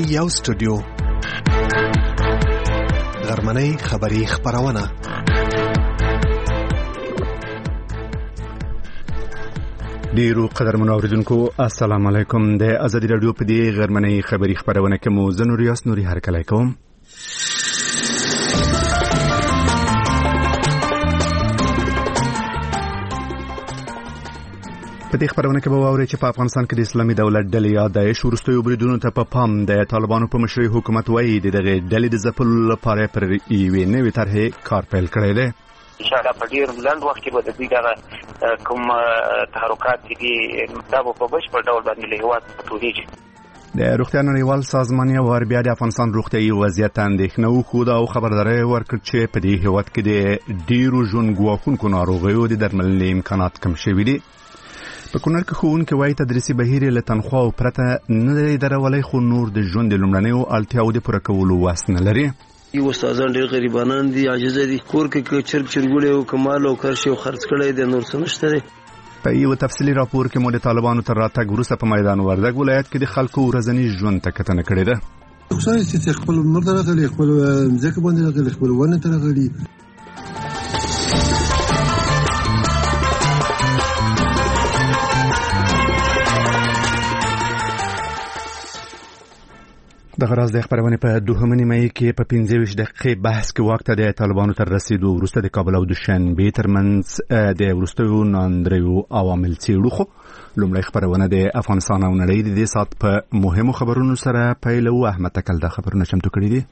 یو سټوډیو غرمنۍ خبری خبرونه ډیرو قدرمنو اوریدونکو السلام علیکم د ازادي رادیو په دې غرمنۍ خبری خبرونه کې مو زه نوریاس نوري هرکلی کوم. په دې خبرونه کې به واورئ چې په افغانستان کې د اسلامي دولت ډلې یا داعش وروستیو بریدونو ته په پام د طالبانو په مشرۍ حکومت وایي د دغې ډلې د ځپلو لپاره پر یوې نوې طرحې کار پیل کړی دی. انشاءالله په ډیر لنډ وخت کې به د دوی دغه کوم تحرکات دي دا به په بشپړ ډول باندې له هېواد ټولېږي. د روغتیا نړیوال سازمان یو وار بیا د افغانستان روغتیایي وضعیت ته اندېښنه وښوده او خبرداری ورکړ چې په دې هېواد کې د ډېرو ژوند ګواښونکو ناروغیو د درملنې امکانات کم شوي دي. په کونړ کې ښوونکي وایي تدریسي بهیر له تنخواو پرته نه دی درولی، خو نور د ژوند د لومړنیو اړتیاوو د پوره کولو وس نه لري. یو استادان ډېر غریبانان دي، عاجزه دي، کور کې چرګ چرګوړی او کمال او کرشي او خرڅ کړی دی، نور څه نشته دی. په یو تفصیلي راپور کې مو د طالبانو تر راتګ وروسته په میدان وردګ ولایت کې د خلکو ورځني ژوند ته کتنه کړې ده. خصوصا چې خپل نور درغلي، خپل ځکه باندې راغلي، خپل ونه درغلي. د غراز د خبرونه په دوهمه نیمه کې په 25 دقیقې بحث کې وخت د طالبانو تر رسیدو وروسته د کابل او دوشنبه ترمنځ د وروستیو ناندریو عوامل څېړو. خو لومړی خبرونه د افغانستان او نړۍ د دې سات په مهمو خبرونو سره پیلو. احمد تکل د خبرونه چمتو کړي دي.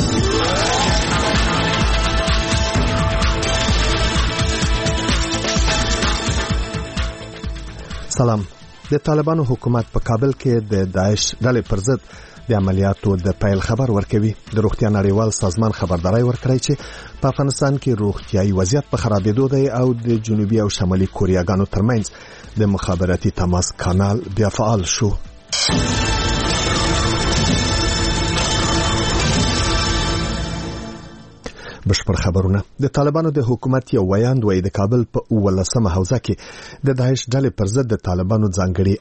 سلام. د طالبانو حکومت په کابل کې د داعش ډلې پر ضد د عملیاتو د پیل خبر ورکوي. د روغتیا نړیوال سازمان خبرداري ورکړی چې په افغانستان کې روغتیايي وضعیت په خرابېدو دی او د جنوبي او شمالي کوریاګانو ترمنځ د مخابراتي تماس کانال بیا فعال شو. بشپړ خبرونه. د طالبانو د حکومت یو ویاند وایي د کابل په 18مه حوزه کې د داعش ډلې پر ضد د طالبانو ځانګړي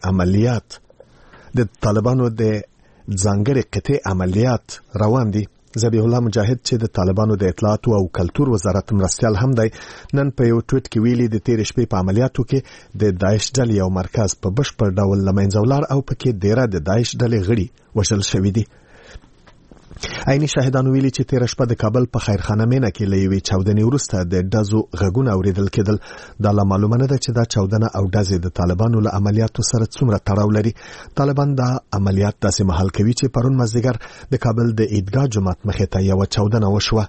قطعي عملیات روان دي. ذبیح الله مجاهد چې د طالبانو د اطلاعات او کلتور وزارت مرستیال هم دی، نن په یو ټویټ کې ویلي د تیر شپې په عملیاتو کې د داعش ډلې یو مرکز په بشپړ ډول له منځه ولاړ او پکې ډیره د داعش ډلې غړي وژل شوي دي. عیني شاهدانو ویلي چې تیر شپه د کابل په خیرخانه مینه کې له یوې چاودنې وروسته د ډزو غږونه اوریدل کېدل. دا لا معلومه نه ده چې دا چاودنه او ډزې د طالبانو له عملیاتو سره څومره تړاو لري. طالبان دا عملیات داسې مهال کوي چې پرون مازدیګر د کابل د عیدګاه جومات مخې ته یوه چاودنه وشوه.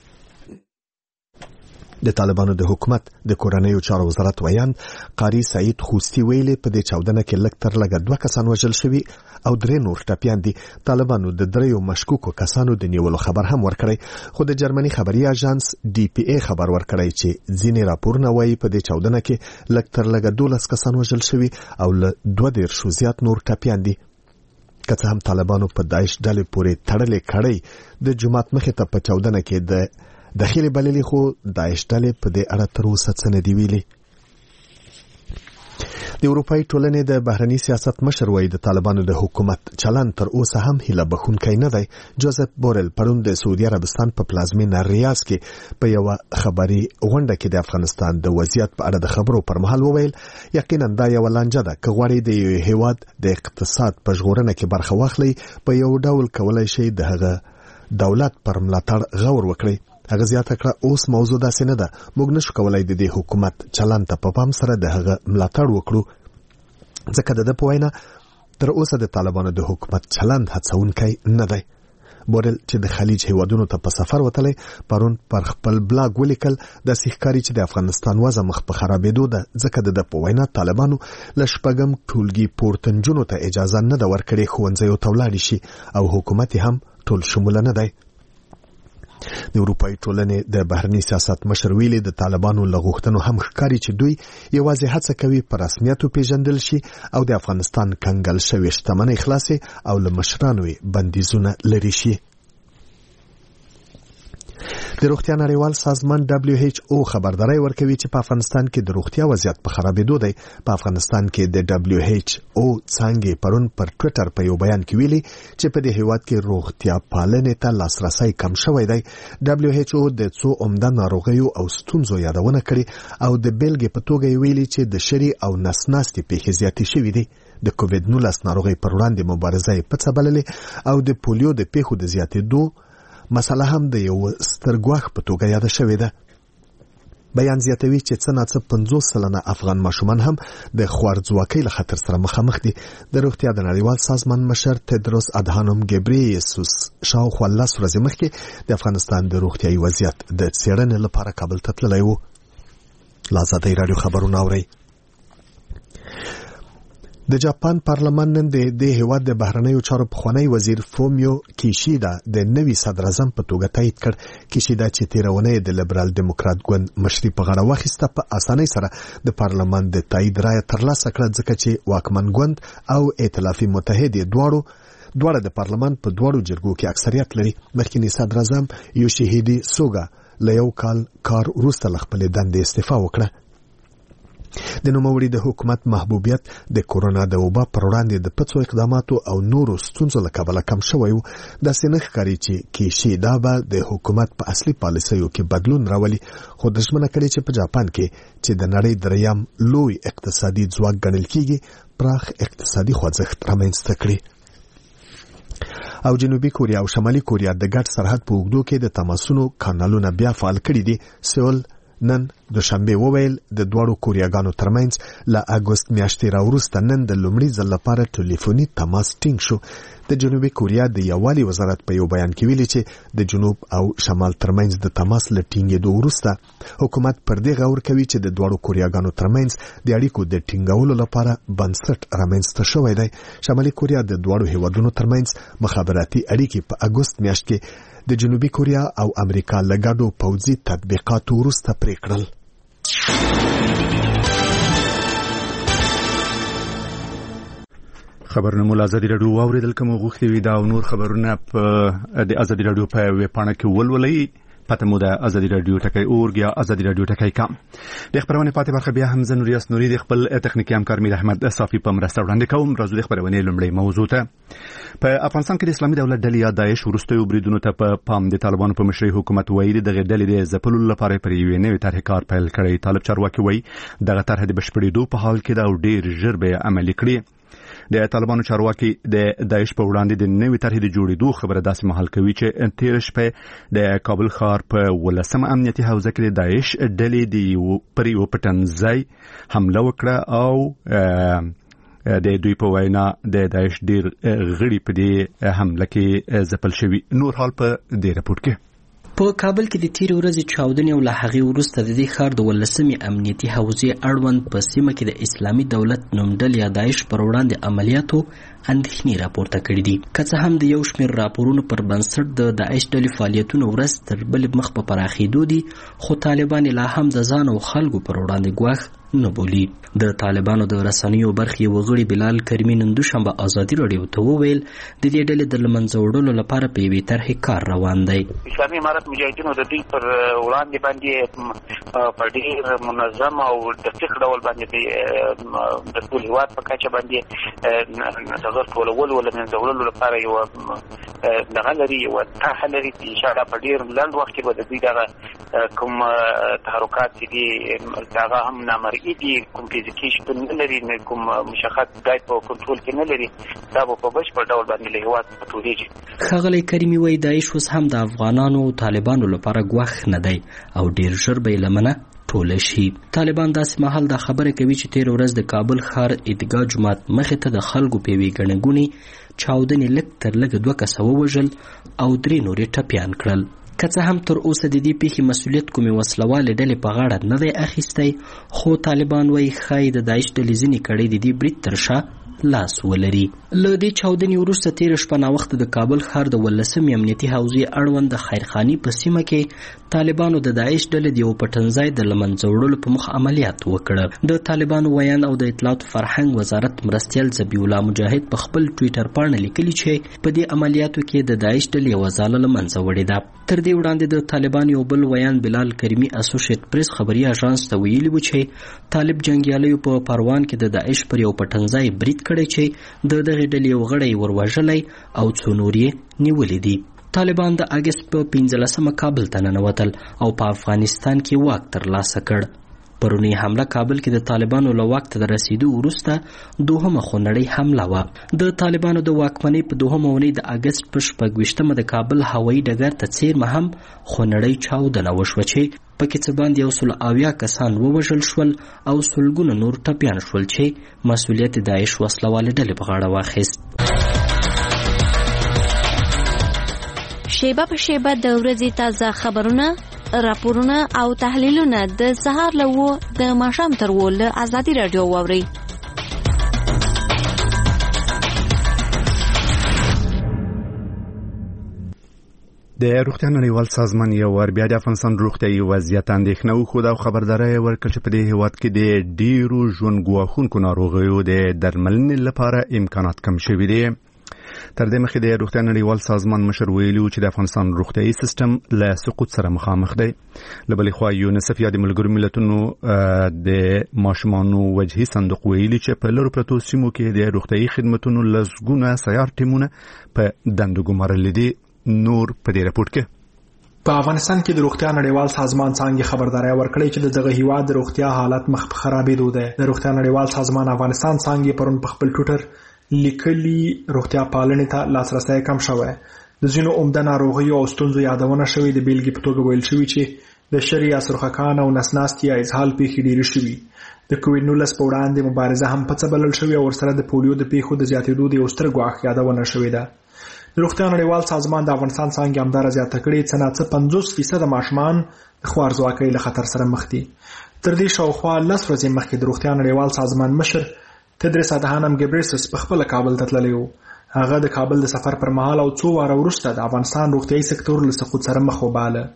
د طالبانو د حکومت د کورنیو چارو وزارت ویاند قاری سعید خوستی ویلي په دې چاودنه کې لږ تر لږه 2 کسان وژل شوي او 3 نور ټپیان دي. طالبانو د 3 مشکوکو کسانو د نیولو خبر هم ورکړی، خو د جرمني خبري اژانس DPA خبر ورکړی چې ځینې راپورونه وایي په دې چاودنه کې لږ تر لږه 12 کسان وژل شوي او له 2 زیات نور ټپیان دي. که څه هم طالبانو په داعش ډلې پورې تړلې کړۍ د جومات مخې ته په چاودنه کې د داخلي بللي، خو داعش ډلې په دې اړه تر اوسه څه نه دي ویلي. د اروپایي ټولنې د بهرني سیاست مشر وایي د طالبانو د حکومت چلند تر اوسه هم هیله بخښونکی نه دی. جوزف بورل پرون د سعودي عربستان په پلازمینه ریاض کې په یوه خبري غونډه کې د افغانستان د وضعیت په اړه د خبرو پر مهال وویل یقینا دا یوه لانجه ده. که غواړئ د یو هیواد د اقتصاد په ژغورنه کې برخه واخلئ، په یو ډول کولای شئ د هغه دولت پر ملاتړ غور وکړئ. هغه زیاته کړه اوس موضوع داسې نه ده، موږ نشو کولای د دې حکومت چلند ته په پام سره د هغه ملاتړ وکړو، ځکه د ده په وینا تر اوسه د طالبانو د حکومت چلند هڅونکی نه دی. بورل چې د خلیج هیوادونو ته په سفر وتلی پرون پر خپل بلاګ ولیکل داسې ښکاري چې د افغانستان وضع مخ په خرابېدو ده، ځکه د ده په وینا طالبانو له 6 ټولګي پورته نجونو ته اجازه نه ده ورکړې ښوونځیو ته ولاړې شي او حکومت هم ټول شموله نه دی. د اروپایي ټولنې د بهرني سیاست مشر ویلي د طالبانو له غوښتنو هم ښکاري چې دوی یوازې هڅه کوي په رسمیت وپېژندل شي او د افغانستان کنګل شوې شتمنۍ خلاصې او له مشرانو بندیزونه لرې شي. د روغتیا نړیوال سازمان WHO خبرداري ورکوي چې په افغانستان کې د روغتیا وضعیت په خرابېدو دی. په افغانستان کې د WHO څنګه پرون پر ټوئیټر په یو بیان کې ویلي چې په دې هیواد کې روغتیا پالنې ته لاسرسي کم شوی دی. WHO د څو عمده ناروغیو او ستونزو یادونه کړې او د بیلګې په توګه ویلي چې د شری او نسناستي پیښې زیاتې شوې دي. د کووډ-19 ناروغي پر وړاندې مبارزه یې پڅه بللې او د پولیو د پیښو د زیاتېدو مسله هم د یو ستر ګواښ په توګه یاد شوې ده. بیان زیاتوي چې څه ناڅه 50% افغان ماشومان هم د خوارځواکۍ له خطر سره مخامخ دي. د روغتیا د نړیوال سازمان مشر تدروس ادهانوم ګبریسوس شاوخوا 10 ورځې مخکې د افغانستان د روغتیايي وضعیت د څېړنې لپاره کابل ته تللی و. لا آزادۍ راډیو خبرونه اورئ. د جاپان پارلمان نن د دې هیواد د بهرنیو چارو پخوانی وزیر فومیو کیشیدا د نوي صدر اعظم په توګه تایید کړ. کیشیدا چې تیرونه د لیبرال دیموکرات ګوند مشري په غاړه واخیسته په اسانۍ سره د پارلمان د تایید رایه ترلاسه کړه ځکه چې واکمن ګوند او ائتلافي متحد دواړه د پارلمان په دواړو جرګو کې اکثریت لري. مخکنی صدر اعظم یوشیهیدي سوګا له یو کار وروسته له خپلې دندې استعفا وکړه. د نوموړي د حکومت محبوبیت د کورونا د وبا پر وړاندې د پڅو اقداماتو او نورو ستونزو له کبله کم شوی و. داسې نه ښکاري چې کیشیدا به د حکومت په اصلي پالیسیو کې بدلون راولي، خو د ژمنه کړې چې په جاپان کې چې د نړۍ دریم لوی اقتصادي ځواک ګڼل کیږي پراخ اقتصادي خوځښت رامنځته کړي. او جنوبي کوریا او شمالي کوریا د ګډ سرحد په اوږدو کې د تماسونو کانالونه بیا فعال کړي دي. سیول نن دوشنبه وویل د دوړو کوریاګانو ترمنځ له اګوست میاشتې راوروسته نن د لومړي ځل لپاره ټلیفوني تماس ټینګ شو. د جنوبي کوریا د یووالي وزارت په یو بیان کې ویلي چې د جنوب او شمال ترمنځ د تماس له ټینګېدو وروسته حکومت پر دې غور کوي چې د دوړو کوریاګانو ترمنځ د اړیکو د ټینګولو لپاره بنسټ رامنځته شوی دی. شمالي کوریا د دوړو هیوادونو ترمنځ مخابراتي اړیکې په اګوست میاشت کې د جنوبي کوریا او امریکا له ګډو پوځي تطبیقاتو وروسته پرې کړل. خبرونه مو ازادي راډیو اوریدل کوم غوښتي وي دا او نور خبرونه په د ازادي راډیو په ویب پاڼه کې ولولئ. پته مو د ازادي راډیو ټکی اورګ یا ازادي راډیو ټکی کام. د خبرونه پاتې برخه بیا هم زه نوریاس نوري د خپل تخنیکی همکار میر احمد صافي په مرسته وړاندې کوم. راځو د خبرونه لومړی موضوع ته. په افغانستان کې د اسلامي دولت ډلې یا داعش وروستیو بریدونو ته په پام د طالبانو په مشرۍ حکومت وایي د ډلې د ځپلو لپاره پر یوې نوې طرحې کار پیل کړی. طالب چارواکي وایي دغه طرح د بشپړېدو په حال کې دا ډېر ژر به عملي کړي. د طالبانو چارواکي د داعش په وړاندې د نوې طرحې د جوړېدو خبره داسې مهال کوي چې تیر شپه د کابل ښار په 18 امنیتي حوزه کې د داعش ډلې پر یو پټنځای حمله وکړه او د دوی په وینا د داعش ډیر غړي په دې حمله کې ځپل شوي. نور حال په دې راپور کې. په کابل کې د تیر ورځې چاودنې او له هغې وروسته د دې ښار د 18مې امنیتي حوزې اړوند په سیمه کې د اسلامي دولت نومډلې یا داعش پر وړاندې عملیاتو اندېښنې راپورته کړي دي. که څه هم د یو شمېر راپورونو پر بنسټ د داعش ډلې فعالیتونه ورځ تر بلې مخ په پراخېدو دي، خو طالبان لا هم د ځان او خلکو پر وړاندې ګواښ نه بولي. د طالبانو د رسنیو برخې وغړي بلال کریمي نن دوشنبه ازادي راډیو ته وویل د دې ډلې د له منځه وړلو لپاره په یوې طرحې کار روان دی. اسلامي امارت مجاهدینو د دوی پر وړاندې باندې په ډېر منظم او دقیق ډول باندې د ټول هیواد په کچه باندې دغه ټولولو له منځه وړلو لپاره یو دغه لري یو طرحه لري چې انشاءالله په ډېر لنډ وخت کې به د دوی دغه کوم تحرکات چې دي دغه هم نامرئي دي، کوم فزیکي شتون نه لري، کوم مشخص ځای په کنټرول کې نه لري، دا به په بشپړ ډول باندې له هیواد څخه ټولېږي. ښاغلی کریمي وایي داعش اوس هم د افغانانو او طالبانو لپاره ګواښ نه دی او ډېر ژر به یې لمنه ټوله شي. طالبان داسې مهال دا خبره کوي چې تیر ورځ د کابل ښار عیدګاه جومات مخې ته د خلکو په یوې ګڼې ګوڼې چاودنې لږ تر لږه 2 کسه ووژل او 3 نورې ټپیان کړل. که څه هم تر اوسه د دې پیښې مسؤلیت کومې وسلوالې ډلې په غاړه نه دی اخیستی، خو طالبان وایي ښایي د داعش ډلې ځینې کړۍ د دې برید تر شا لاس ولري. له دې چاودنې وروسته تېره شپه ناوخته د کابل ښار د 18 امنیتي حوزې اړوند د خیرخاني په سیمه کې طالبانو د داعش ډلې د یو پټنځای د له منځه وړلو په موخه عملیات وکړه. د طالبانو ویان او د اطلاعاتو فرهنګ وزارت مرستیال ذبیح الله مجاهد په خپل ټویټر پاڼه لیکلي چې په دې عملیاتو کې د داعش ډلې یوه ځاله له منځه وړې ده. تر دې وړاندې د طالبانو یو بل ویان بلال کریمي اسوسییټ پریس خبري اژانس ته ویلي و چې طالب جنګیالیو په پروان کې د داعش پر یو پټنځای برید کړی چې د دغې ډلې یو غړی وروژلی او څو نور یې نیولي دي. طالبان د اګست په 15 کابل ته ننوتل او په افغانستان کې واک ترلاسه کړ. پرونی حمله کابل کې د طالبانو له واک ته د رسیدو وروسته دوهمه خونړۍ حمله وه. د طالبانو د واکمنۍ په دوهمه اونۍ د اګست په 26 د کابل هوایي ډګر ته څیرمه هم خونړۍ چاودنه وشوه چې پکې څه باندې 170 کسان ووژل شول او سلګونه نور ټپیان شول چې مسؤلیت داعش وسلوالې ډلې په غاړه واخیست. شیبه په شیبه د ورځې تازه خبرونه، راپورونه او تحلیلونه د سهار له 9 د ماښام تر 10 له ازادي رادیو واورئ. د روغتیا نړیوال سازمان یو ور بیا د افغانستان روغتیايي وضعیت اندېښنه وښوده او خبرداری ورکړه چې په دې هیواد کې د ډیرو ژوند ګواښونکو ناروغیو د درملنې لپاره امکانات کم شوي دي. تر دې مخکې د روغتیا نړیوال سازمان مشر ویلي و چې د افغانستان روغتیايي سیستم له سقوط سره مخامخ دی. له بلې خوا یونیسف یا د ملګرو ملتونو د ماشومانو وجهي صندوق ویلي چې په لرو پرتو سیمو کې د روغتیايي خدمتونو لسګونه سیار ټیمونه په دندو ګمارلي دي. نور په دې راپورټ کې په افغانستان کې د روغتیا نړیوال سازمان څنګه خبرداري ورکړي چې دغه هیواد د روغتیا حالت مخ په خرابېدو ده. د روغتیا نړیوال سازمان افغانستان څنګه پرون په خپل ټویټر لیکلي روغتیا پالنې ته لاسرسي کم شوی. د ځینو عمده ناروغیو او ستونزو یادونه شوې. د بیلګې په توګه ویل شوی چې د شری سرخکان او نسناستي یا اسهال پیښې ډېرې شوي. د کووډ 19 په وړاندې مبارزه هم په څه بلل شوې او ورسره د پولیو د پیښو د زیاتېدو د یو ستر ګواښ یادونه شوې ده. د روغتیا نړیوال سازمان د افغانستان څنګه همدار زیاته کړې چې 50% ماشومان د خوارځواکۍ له خطر سره مخ دي. تر دې شاوخوا 10 ورځې مخکې د روغتیا نړیوال سازمان مشر تدریس ادهانم ګبریسس په خپل کابل ته تللی و. هغه د کابل د سفر پر مهال او 2 واره وروسته د افغانستان روغتیايي سکتور له سقوط سره مخ وباله.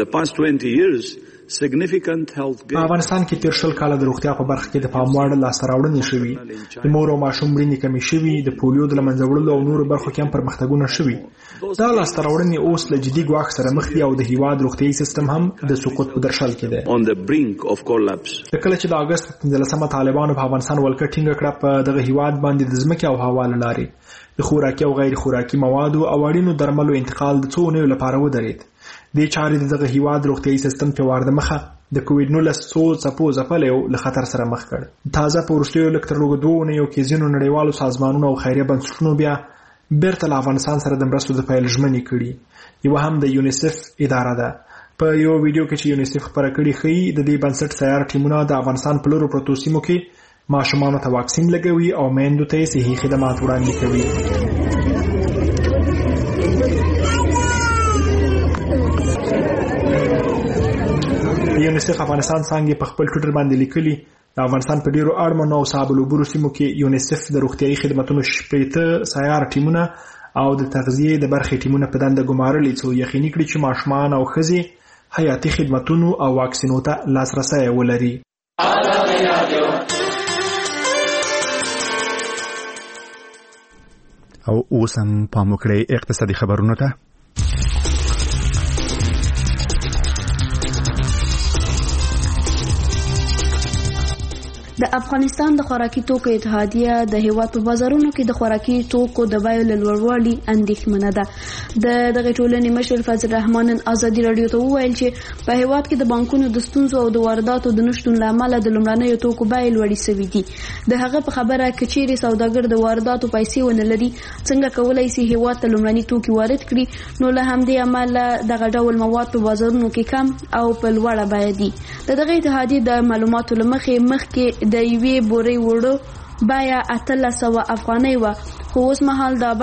په افغانستان کې تیر شل کاله د روغتیا په برخه کې د پام وړ لاسته راوړنې شوي. د مور او ماشوم مړینې کمې شوي. د پولیو د له منځه وړلو او نورو برخو کې هم پرمختګونه شوي. دا لاسته راوړنې اوس له جدي ګواښ سره مخ دي او د هیواد روغتیايي سیستم هم د سقوط په درشل کې دی. کله چې د اګست 15 طالبانو په افغانستان ولکه ټینګه کړه په دغه هیواد باندې د ځمکې او هوا له لارې د خوراکي او غیر خوراکي موادو او اړینو درملو انتقال د 2 اونیو لپاره ودرېد. د چارې دغه هیواد روغتیايي سیستم په وارده مخه د کووډ 19 څپو ځپلو له خطر سره مخ کړ. تازه په وروستیو لږ تر لږ 2 اونیو کې ځینو نړیوالو سازمانونو او خیریه بنسټونو بیا بیرته له افغانستان سره د مرستو د پیل ژمنې کړي. یو هم د یونیسف اداره ده. په یو ویډیو کې چې یونیسف خبره کړې ښیي د دې بنسټ سیار ټیمونه د افغانستان په لورو پروتو سیمو کې ماشومانو ته واکسین لګوي او میندو ته صحي خدمات وړاندې کوي. یونیسف افغانستان څنګه په خپل ټویټر باندې لیکلي د افغانستان په ډیرو اړمنو او صعب العبور سیمو کې یونیسف د روغتیايي خدماتو 18 سیار ټیمونه او د تغذیه د برخې ټیمونه په دنده ګمارلي چې یقیني کړي چې ماشومان او ښځې حیاتي خدماتونو او واکسینو ته لاسرسي ولري. او اوس هم پام وکړئ اقتصادي خبرونو ته. د افغانستان د خوراکي توکو اتحادیه د هیواد په بازارونو کې د خوراکي توکو د بیو له لوړوالي اندېښمنه ده. دغه ټولنې مشر فضل الرحمن ازادي رادیو ته وویل چې په هیواد کې د بانکونو د ستونزو او د وارداتو د نشټون له امله د لومړنیو توکو بیې لوړې شوې دي. د هغه په خبره کې چې سوداګر د وارداتو پیسې ونه لري څنګه کولای شي هیواد ته لومړني توکي وارد کړي، نو له همدې امله دغه ډول مواد په بازارونو کې کم او په لوړه بیه دي. دغه اتحادیه د معلوماتو لمخې د یوې بورې وړو بیه 1800 افغانۍ و، خو اوس مهال دا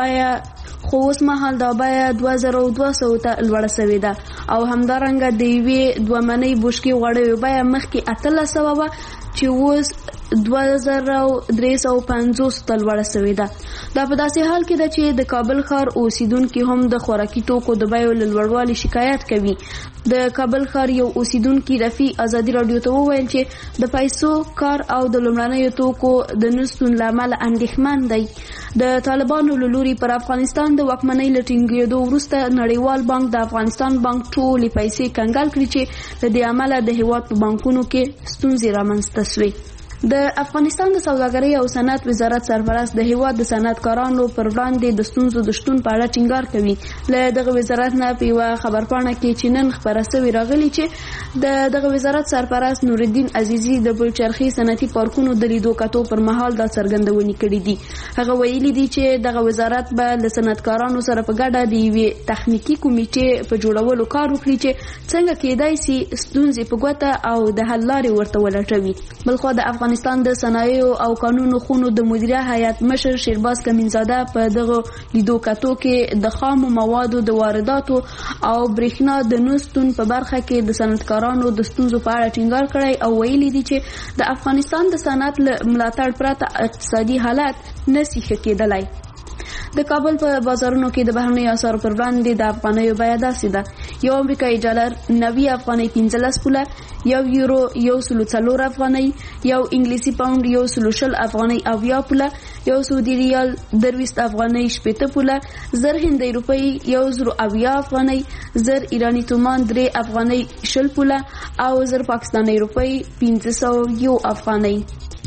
بیه 2200 ته لوړه شوې ده. او همدارنګه د یوې 2 منۍ بوشکې غوړیو بیه مخکې 1800 و چې اوس 2350 ته لوړه شوې ده. دا په داسې حال کې ده چې د کابل ښار اوسیدونکو هم د خوراکي توکو د بیو له لوړوالي شکایت کوي. د کابل ښار یو اوسیدونکي رفیع ازادي رادیو ته وویل چې د پیسو کار او د لومړنیو توکو د نشتون له امله اندېښمن دی. د طالبانو له لوري پر افغانستان د واکمنۍ له ټینګېدو وروسته نړیوال بانک د افغانستان بانک ټولې پیسې کنګال کړي چې له دې امله د هېواد په بانکونو کې ستونزې رامنځته شوې. د افغانستان د سوداګرۍ او صنعت وزارت سرپرست د هېواد د صنعتکارانو پر وړاندې د ستونزو د شتون په اړه ټینګار کوي. له دغه وزارت نه په یوه خبرپاڼه کې چې نن خپره شوې راغلي چې د دغه وزارت سرپرست نورالدین عزیزي د بلچرخي صنعتي پارکونو د لیدو کتو پر مهال دا څرګندونې کړې دي. هغه ویلي دي چې دغه وزارت به له صنعتکارانو سره په ګډه د یوې تخنیکي کمیټې په جوړولو کار وکړي چې څنګه کېدای شي ستونزې په ګوته او د حل لارې ورته ولټوي. بلخوا د افغانستان د صنایعو او قانونو خونو د مدیره هیئت مشر شیرباز کمینزاده په دغه لیدو کتو کې د خامو موادو د وارداتو او برېښنا د نشتون په برخه کې د صنعتکارانو د ستونزو په اړه ټینګار کړی او ویلي دي چې د افغانستان د صنعت له ملاتړ پرته اقتصادي حالت نشي ښه کېدلی. د کابل په بازارونو کې د بهرنیو اسعارو پر وړاندې د افغانیو بیه داسې ده: یو امریکایي ډالر 90 افغانۍ 15 پوله، یو یورو 104 افغانۍ، یو انګلیسي پاوند 120 افغانۍ 70 پوله، یو سعودي ریال 23 افغانۍ 80 پوله، زر هندۍ روپۍ 170 افغانۍ، زر ایرانی تومان 3 افغانۍ 20 پوله او زر پاکستاني روپۍ 501 افغانۍ.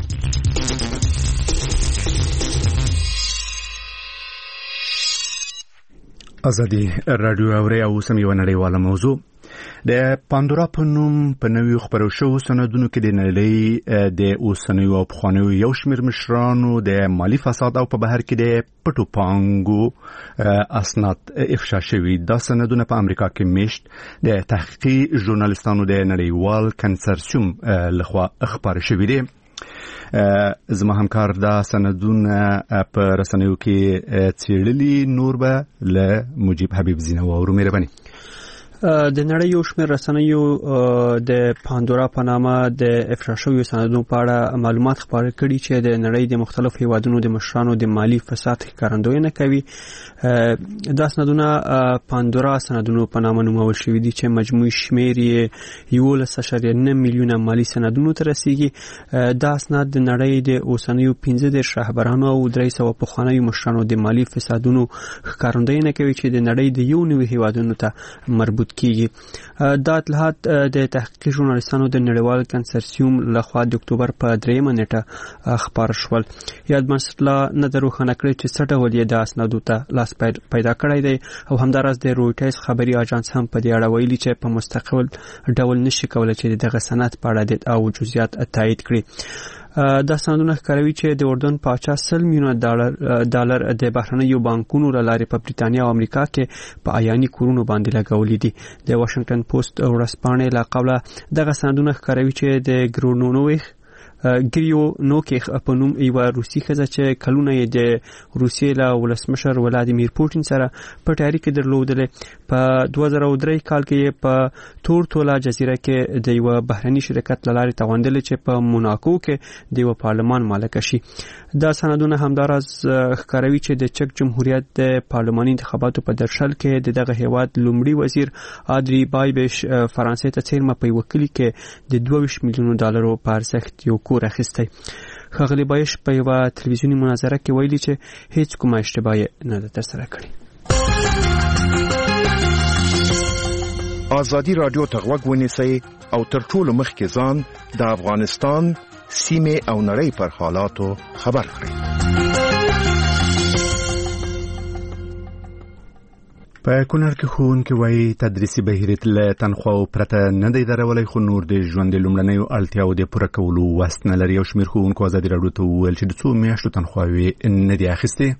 ازادي رادیو اوري او سم یو نړیواله موضوع د پاندورا په نوم په نویو خبرو شوو سندونو کې د نړۍ د اوسنیو او پخوانیو یو شمېر مشرانو د مالی فساد او په بهر کې د پټو پانګو اسناد افشا شوي. دا سندونه په امریکا کې میشت د تحقیقي ژورنالیستانو د نړیوال کنسرسیوم لخوا خبر شوي دي. زما همکار دا سندونه په رسنیو کې څېړلي. نور به له مجيب حبیب زینه واورو. مهرباني. د نړۍ یو شمېر رسنیو د پاندورا په نامه د افشا شویو سندونو په اړه معلومات خپاره کړي چې د نړۍ د مختلفو هیوادونو د مشرانو د مالی فساد ښکارندویي کوي. دا سندونه پاندورا سندونو په نامه نومول شوي دي چې مجموعي شمېر یې 11.9 میلیونه مالی سندونو ته رسیږي. دا اسناد د نړۍ د اوسنیو 15 رهبرانو او 300 پخوانیو مشرانو د مالی فسادونو ښکارندویي کوي چې د نړۍ د یو نوي هیوادونو ته مربوط کیږي. دا اطلاعات د تحقیقي ژورنالیستانو د نړیوال کنسرسیوم لخوا د اکتوبر په 3 نیټه خبر شول. یاد بنسټ لا نه دروخانه کړی چې څه ډول یې د اسنادو ته لاس پیدا کړی دی او همداراز د رویټرز خبري اژانس هم په دې اړه ویلي چې په مستقل ډول نشي کولای چې دغه سند په اړه او جزئیات تایید کړي. دا سندونه ښکاروي چې د اردن پاچا 100 میلیونه ډالر د بهرنیو بانکونو له لارې په بریتانیا او امریکا کې په عیاني کورونو باندې لګولې دي. د واشنگټن پوسټ ورځپاڼې له قبله دغه سندونه ښکاروي چې د ګریو نوکیخ په نوم یو روسي ښځه چې کلونه یې د روسیې له ولسمشر ولادیمیر پوټین سره په اړیکې درلودلې. په 2003 کال کې په تورتولا جزیره کې د یو بهرني شرکت له لارې توغندلې چې په موناکو کې د یو پارلمان مالک شي. دا سندونه همداراز ښکاروي چې د چک جمهوریت د پارلماني انتخاباتو په درشل کې دغه هیواد لومړي وزیر ادري بایبش فرانسې ته څیرمه په یو کلی کې د 22 میلیونو ډالرو په ارزښت یو کور اخیستی. ښاغلی بایش په یو تلویزیونی مناظره کې ویلي چې هیڅ کومه اشتباه نه ده ترسره کړې. ازادي رادیو ته غوږ ونیسئ او تر ټولو مخکې ځان د افغانستان سیمه او نړۍ پر حالاتو خبر کړئ. په کونړ کې ښوونکي وایي تدریسي بهیر له تنخواو پرته نه دی درولای، خو نور د ژوند د لومړنیو اړتیاو د پوره کولو وس نه لري. یو شمېر ښوونکو ازادي راډیو ته وویل چې د څو میاشتو تنخواوې نه دي اخیستې.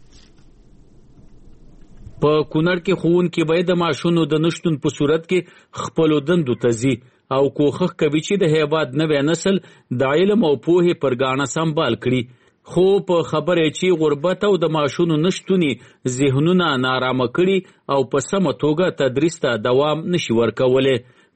په کونړ کې ښوونکي باید د معاشونو د نشتون په صورت کې خپلو دندو ته ځي او کوښښ کوي چې د هیواد نوی نسل د علم او پوهې پر ګاڼه سمبال کړي. خو په خبره چې غربت او د معاشونو نشتونی ذهنونه نارامه کړي او په سمه توګه تدریس ته دوام نشي ورکولای.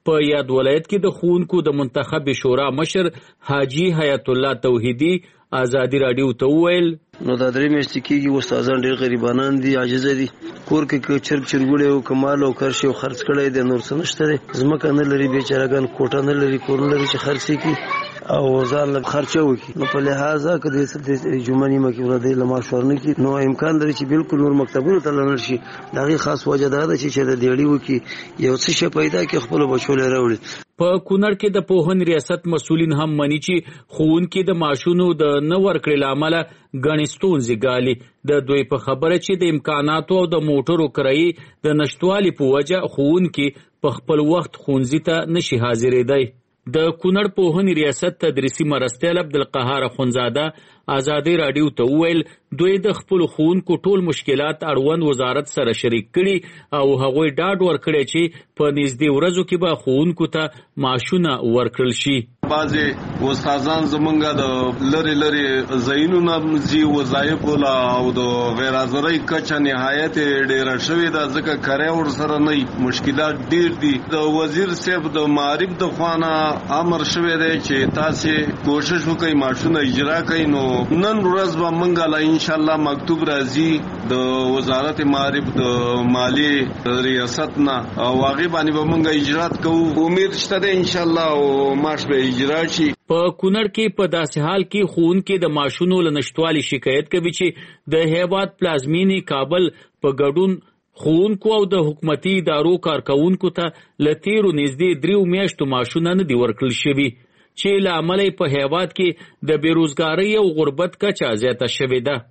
په یاد ولایت کې د ښوونکو د منتخب شورا مشر حاجی حیات الله توحیدی ازادي رادیو ته وویل نو دا درې میاشتې کېږي استادان ډېر غریبانان دي عاجزه دي کور کې چرګ چرګوړی او کمال او کرشي او خرڅ کړی دی نور څه نشته دی ځمکه نه لري بیچارهګان کوټه نه لري کور نه لري چې خرڅ کړي او ځان له خرچه وکړي نو په لحاظه که د جمعه نیمه کې ورځې له معاش ورنه کړي نو امکان لري چې بالکل نور مکتبونو ته لاړ شي د هغې خاص وجه دا ده چې د دیړي وکړي یو څه شی پیدا کړي خپلو بچو له راوړي په کونړ کې د پوهنې ریاست مسؤلین هم مني چې ښوونکي د معاشونو د نه ورکړې له امله ګڼې ستونزې ګالي د دوی په خبره چې د امکاناتو او د موټرو کرایې د نشتوالي په وجه ښوونکي په خپل وخت ښوونځي ته نشي حاضرېدی د کونړ پوهنې ریاست تدریسي مرستیال عبدالقهار اخونزاده ازادي رادیو ته وویل دوی د خپلو ښوونکو ټول مشکلات اړوند وزارت سره شریک کړي او هغوی ډاډ ورکړی چې په نږدې ورځو کې به ښوونکو ته معاشونه ورکړل شي بعضې استادان زمونږ د لرې لرې ځایونو نه ځي وظایفو له او د غیر حاضرۍ کچه نهایت ډېره شوې ده ځکه کرایه ورسره نه مشکلات ډېر دي د وزیر صاحب د معارف د خوا نه امر شوی دی چې تاسې کوشش وکړئ معاشونه اجرا کړئ نو نن ورځ به موږ له انشاءالله مکتوب راځي د وزارت معارف د مالیې ریاست نه او هغې باندې به موږ اجرات کوو امید شته دی انشاءالله او معاش به اجرا شي په کونړ کې په داسې حال کې ښوونکي د معاشونو له نشتوالي شکایت کوي چې د هیواد پلازمینې کابل په ګډون ښوونکو او د حکومتي ادارو کارکوونکو ته له تیرو نږدې 3 میاشتو معاشونه نه دي ورکړل شوي چې له امله په هیواد کې د بیروزګارۍ او غربت کچه زیاته شوې ده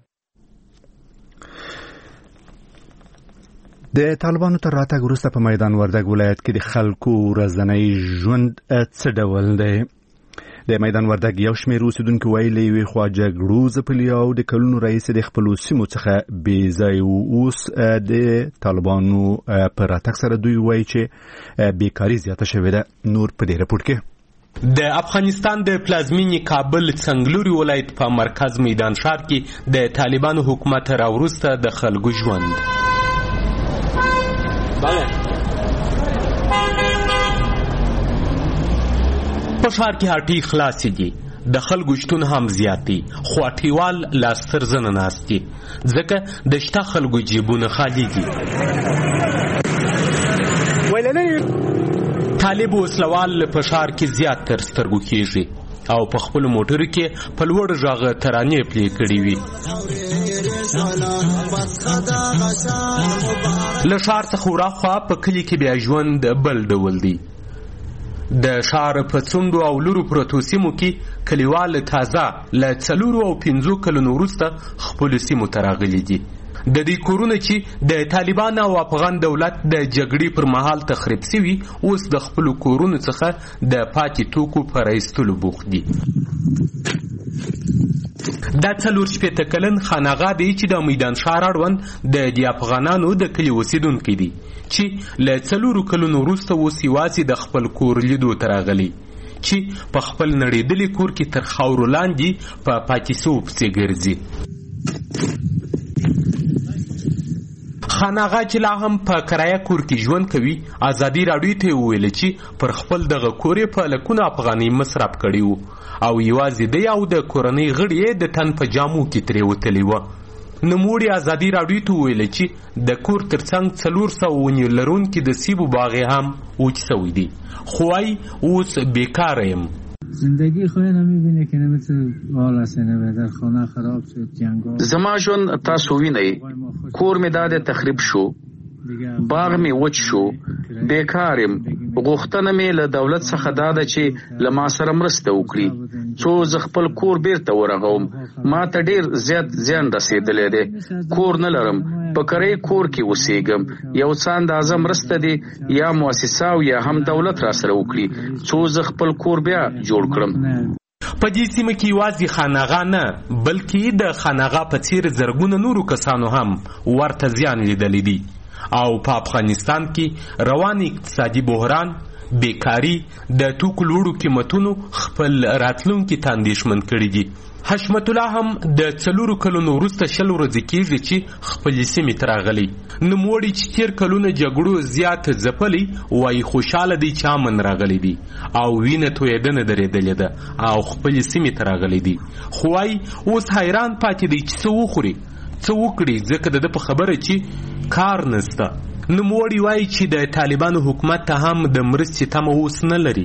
د طالبانو تر راتګ وروسته په میدان وردګ ولایت کې د خلکو ورځنی ژوند څه ډول دی د میدان وردګ یو شمېر اوسېدونکي ویلي وي خوا جګړو ځپلي او د کلونو راهیسې د خپلو سیمو څخه بې ځای اوس د طالبانو په راتګ سره دوی وایي چې بیکاري زیاته شوې ده نور په دې رپورټ کې د افغانستان د پلازمینې کابل څنګلوري ولایت په مرکز میدان ښار کې د طالبانو حکومت راوروسته د خلکو ژوند په ښار کې هټۍ خلاصې دي د خلکو شتون هم زیات دی خو هټیوال لا ستر زنه ناست دي ځکه د شته خلکو جیبونه خالي دي طالب وسلوال په ښار کې زیات تر سترګو کېږي او په خپلو موټرو کې په لوړ غږ ترانې پلې کړې وي له ښار څخه وراخوا په کلي کې بیا ژوند بل ډول دی د ښار په څنډو او لورو پرتو سیمو کې کلیوال تازه له 4 او 5 کلونو وروسته خپلو سیمو ته راغلي دي د دې کورونه چې د طالبان او افغان دولت د جګړې پر مهال تخریب شوي اوس د خپلو کورونو څخه د پاتې توکو په رایستلو بوخت دي دا 4 کلن خانقاه دی چې د میدان ښار اړوند د افغانانو د کلي اوسېدونکي دي چې له 4 کلونو وروسته اوس یوازې د خپل کور لیدو ته راغلي چې په خپل نړېدلي کور کې تر خاورو لاندې په پاتې سوو پسې ګرځي خانقاه چې لا هم په کرایه کور کې ژوند کوي ازادي راډیو ته وویل چې پر خپل دغه کور یې په لکونه افغانۍ مصرف کړي وو او یوازې دی او د کورنۍ غړي یې د تن په جامو کې ترې وتلي وه نوموړي ازادي راډیو ته وویل چې د کور ترڅنګ 400 ونې لرونکي د سیبو باغې هم وچ شوي دي خو وايي اوس بیکاره یم زندگی خود نمیبینه که نمیتونه حال سنه در خانه خراب شد جنگا زما ژوند تاسو وینئ کور مې دا د تخریب شو باغ مې وچ شو بیکار یم غوښتنه مې له دولت څخه دا ده چې له ما سره مرسته وکړي څو زه خپل کور بیرته ورغوم ما ته ډیر زیات زیان رسېدلی دی کور نه لرم په کرایي کور کې اوسېږم یو څه اندازه مرسته دی یا مؤسسه او یا هم دولت را سره وکړي څو زه خپل کور بیا جوړ کړم په دې سیمه کې یوازې خانقاه نه بلکې د خانقاه په څیر زرګونه نورو کسانو هم ورته زیان لیدلی دی او په افغانستان کې روان اقتصادي بحران بیکاری د توکو لوړو قیمتونو خپل راتلونکي ته اندېښمن کړي دي حشمت الله هم د 4 کلونو وروسته 20 ورځې کېږي چې خپلې سیمې ته راغلی. نوموړي چې تېر کلونه جګړو زیات ځپلی وایي خوشحاله دی چې امن راغلی دی او وینه تویېدنه درېدلې ده او خپلې سیمې ته راغلی دی. خو وایي اوس حیران پاتې دی چې څه وخوري څه وکړي ځکه د ده په خبره چې کار نسته. نوموړي وایي چې د طالبانو حکومت ته هم د مرستې تمه اوس نه لري.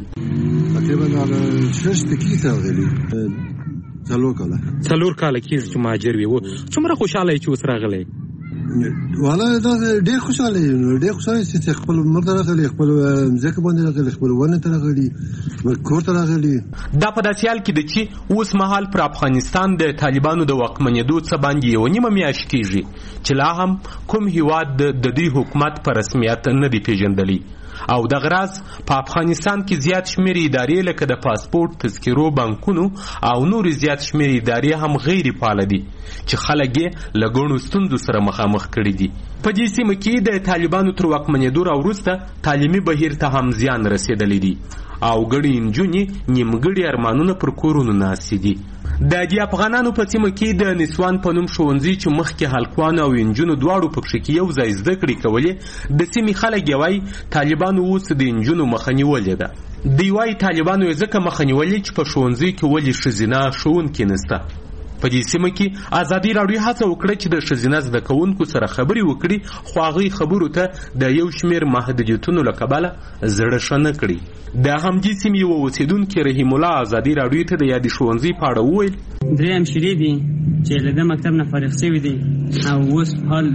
څلور کاله کېږي چې مهاجر وي. څومره خوشحاله یې چې اوس راغلی؟ والله دا ډېر خوشحاله یم، ډېر خوشحاله یم چې خپل مور ته راغلی، خپل ځمکه باندې راغلی، خپل ونه ته راغلی، کور ته راغلی. دا په داسې حال کې ده چې اوس مهال پر افغانستان د طالبانو د واکمنېدو څه باندې 1.5 میاشت کېږي چې لا هم کوم هیواد د دوی حکومت په رسمیت نه دی پیژندلی او د غراز په افغانستان کې زیات شمیر ادارې لکه د پاسپورت، تذکرو، بانکونو او نور زیات شمیر ادارې هم غیر فعال دي چې خلک یې له ګڼو ستونزو سره مخامخ کړي دي. په دې سیمه کې د طالبانو تر واکمنېدو راوروسته تعلیمي بهیر ته هم زیان رسېدلی دي او ګڼې نجونې نیمګړي ارمانونه پر کورونو ناستې دي. د دې افغانانو په سیمه کې د نسوان په نوم ښوونځي چې مخکې هلکوانو او نجونو دواړو پکښې کې یو ځای زده کړې کولې، د سیمې خلک یې وایي طالبانو اوس د نجونو مخه نیولې ده. دوی وایي طالبانو یې ځکه مخه نیولې چې په ښوونځي کې ولې ښځینه ښوونکي نشته. په دې سیمه کې ازادي راډیو هڅه وکړه چې د ښځینه زده کوونکو سره خبرې وکړي، خو هغوی خبرو ته د یو شمېر محدودیتونو له کبله زړه ښه نه کړي. د همدې سیمې یوه اوسېدونکي رحیم الله ازادي راډیو ته د یادې ښوونځي په اړه وویل. 3 شری دي چې له دې مکتب نه فارغ شوي دي او اوس حال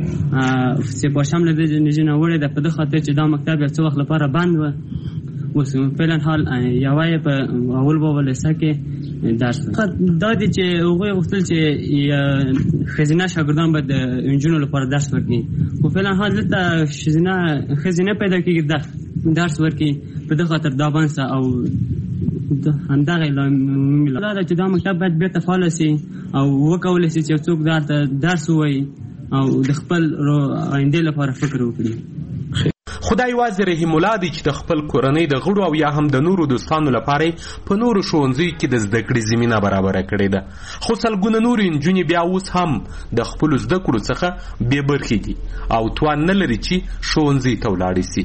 سپاشم له دې نجونه وړې ده په دې خاطر چې دا مکتب یو څه وخت لپاره بند و. اوس فعلا حال یوه یې په اول بابلسه کې درس دا دی چې هغوی غوښتل چې ښځینه شاګردان به د نجونو لپاره درس ورکړي، خو فعلا حال دلته ښځینه پیدا کېږي درس ورکړي. په دې خاطر دا بند شه او همدغه لاره ده چې دا مکتب باید بېرته فعاله شي او وکولی شي چې یو څوک درته درس ووایي او د خپل آیندې لپاره فکر وکړي. خدای یوازې رحیم الله دی چې د خپل کورنۍ د غړو او یا هم د نورو دوستانو لپاره په نورو ښوونځیو کې د زده کړې زمینه برابره کړې ده. خو سلګونه نورې نجونې بیا اوس هم د خپلو زده کړو څخه بې برخې دي او توان نه لري چې ښوونځي ته ولاړې شي.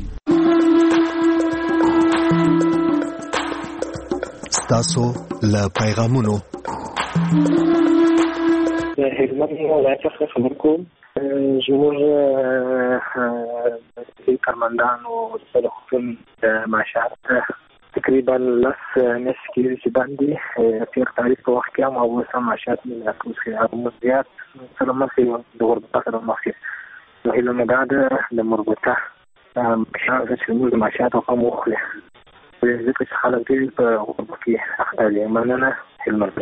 ستاسو له پیغامونو د خدمت ولایت څخه خبر کوم. زموږ کارمندانو د خپل معاشات تقریبا 10 میاشتې کېږي چې باندې تېر تاریخ په وخت کې هم اوس هم معاشات راکوز کړي او زیات سره مخکې د غربت سره مخکې نو هیله مې دا ده د مربوطه چې موږ د معاشاتو هم وخوري ځکه چې خلک ډېر په غربت کې اخته دي. مننه. هلمند.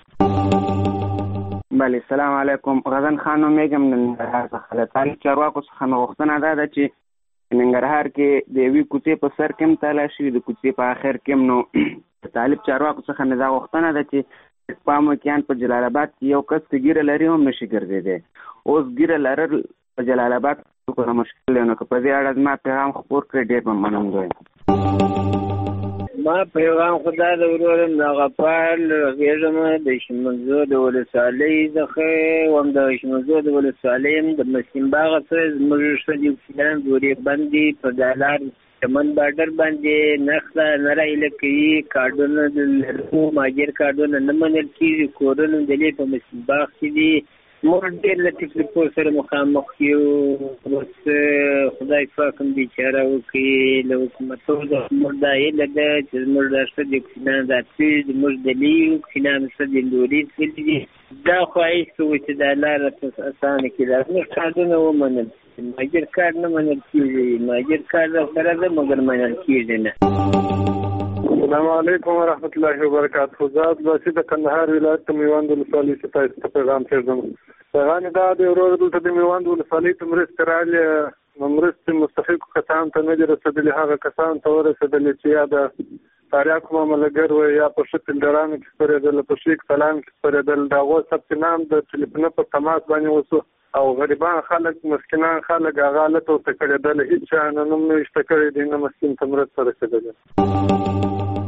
بله سلام علیکم. غزن خان نومیږم ننګرهار څخه. د طالب چارواکو څخه مې غوښتنه دا ده چې ننګرهار کې د یوې کوڅې په سر کې هم تالاشي د کوڅې په آخر کې هم نو طالب چارواکو څخه مې دا غوښتنه ده چې پام وکړي په جلال آباد کې یو کس چې ګیره لري هم نشي ګرځېدی. اوس ګیره لرل په جلال آباد کې مشکل دی. نو که په دې اړه زما پیغام خپور کړئ ډېر به مننه یم. ما پیغام خدا د ورورم د غفال غیرم د شمنزو د ولسوالۍ څخه وم د شمنزو د ولسوالۍ د مسلم باغ سره زموږ شدي فلان دورې باندې په دالار چمن بارډر باندې نخله نړۍ لکې کارډونه د لرو ماجر کارډونه نه منل کېږي. کورونه د لې په مسلم باغ کې دي. موږ ډېر له تکلیفو سره مخامخ یو. اوس خدای پاک هم بیچاره وکړي له حکومتو زموږ دا هیله ده چې زموږ دا ښه د اکسیجن ذاتي زموږ د لوی اکسیجن ښه د لوري تللي دي. دا خواهش کوو چې دا لاره په اسانه کړي. دا زموږ کارډونه ومنل. ماجر کارډ نه منل کېږي. ماجر کارډ سره ده مګر منل کېږي نه. السلام علیکم ورحمت الله وبرکاته. زه عبدالباسط د کندهار ولایت د میوند ولسوالۍ څخه تاسو ته پیغام پرېږدم. پیغام دا دی ورور دلته د میوند ولسوالۍ ته مرستې راغلې مرستې مستحقو کسانو ته نه دي رسېدلې. هغه کسانو ته ورسېدلې چې یا د تاریاکو معاملهګر وو یا په ښه فیلډرانو کې خپرېدل په ښه کسلان کې خپرېدل. د هغو ثبت نام د ټلیفونه په تماس باندې وسو او غریبان خلک مسکینان خلک هغه حالت ورته کړېدل. هېڅ چا نه نوم نه ویشته کړی دی نه مسکین ته مرسته رسېدلې.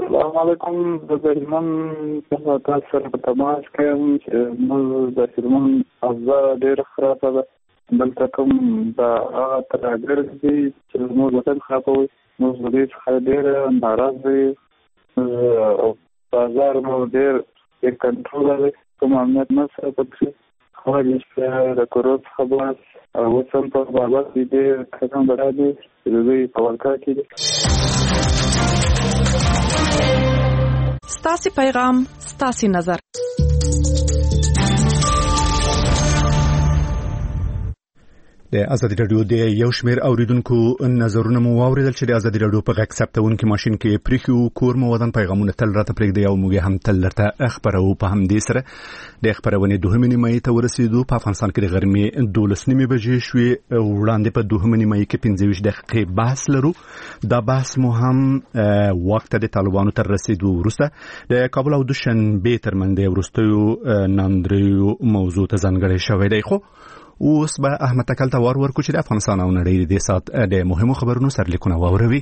السلام علیکم د هلمند څخه تاسو سره په تماس کې یم چې موږ د هلمند اوضاع ډېره خرابه ده. دلته کوم د هغه ترهګر دي چې زموږ وطن خرابوي، موږ د دې څخه ډېر ناراضه یو او بازار مو ډېر بې کنټروله دی. کوم امنیت نشته پکې، خلک یې د کورو څخه بس او اوس هم په بابا کې ډېر قدم بډا دي چې د دوی په ولکه کې دي. ستاسي پیغام ستاسي نظر. د ازادي رادیو د یو شمېر اوریدونکو نظرونه مو واوریدل چې د ازادي رادیو په غږ ثبتونکو ماشين کې پریخو کور مو ودان پیغامونه تل راته پرېږدي او موږ هم تل درته خبرو. په همدې سره د خبرونه 2 مې ته ورسېدو. په افغانستان کې د غرمې 12 بجې شوې. وړاندې په 2 مې کې 15 دقیقې بحث لرو. دا بحث مو هم وخت د طالبانو تر رسیدو وروسته د کابل او دوشنبه ترمنځ د ورستیو ناندریو موضوع ته ځانګړی شوی دی. خو اوس به احمد تکل ته ورکو چې د افغانستان او نړۍ د سات د مهمو خبرونو سرلیکونه واوروي.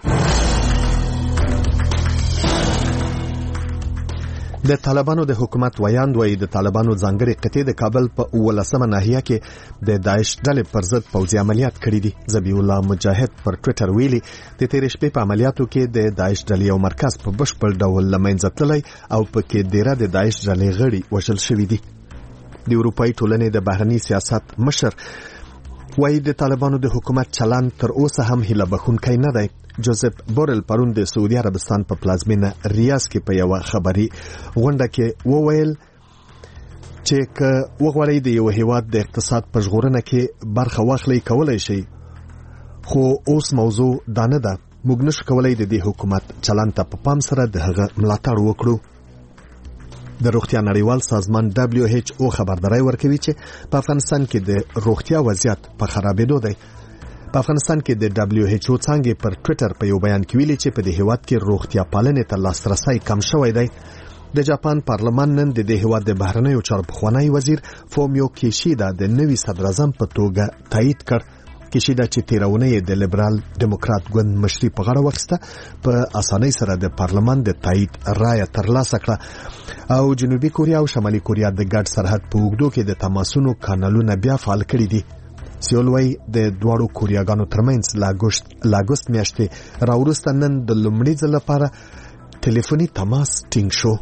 د طالبانو د حکومت ویاند وایي د طالبانو ځانګړي قطعې د کابل په 18مه ناحیه کې د داعش ډلې پر ضد پوځي عملیات کړي دي. ذبیح الله مجاهد پر ټوئیټر ویلي د تېرې شپې په عملیاتو کې د داعش ډلې یو مرکز په بشپړ ډول له منځه تللی او پکې ډیره د داعش ډلې غړي وژل شوي دي. د اروپאי ټولنې د بهرني سیاست مشر وایي د طالبانو د حکومت چلند تر اوسه هم هیله بخونکی نه دی. جوزف بورل پرون د سعودي عربستان په پلازمینه ریاض کې په یو خبري غونډه کې وویل چې که وغواړئ د یو هیواد د اقتصاد په ژغورنه کې برخه واخلئ کولای شي، خو اوس موضوع دا نه ده. موږ نشو کولای د دې حکومت چلند ته په پام سره د هغه ملاتړ وکړو. د روغتیا نړیوال سازمان WHO خبرداري ورکوي چې په افغانستان کې د روغتیا وضعیت په خرابېدو دی. په افغانستان کې د WHO څنګه پر ټوئیټر په یو بیان کې ویلي چې په دې هیواد کې روغتیا پالنې ته لاسرسي کم شوی دی. د جاپان پارلمان نن د دې هیواد د بهرنیو چارو پخوانی وزیر فومیو کیشیدا د نوي صدر اعظم په توګه تایید کړ. کیشیدا چې تیرونه د لیبرال دیموکرات ګوند مشري په غاړه واخیسته په اسانۍ سره د پارلمان د تایید رایه ترلاسه کړه او جنوبي کوریا او شمالي کوریا د ګډ سرحد په اوږدو کې د تماسونو کانالونه بیا فعال کړي دي. سیول وايي د دواړو کوریاګانو ترمنځ لاګوست میاشتې راوروسته نن د لومړي ځل لپاره ټلیفوني تماس ټینګ شو.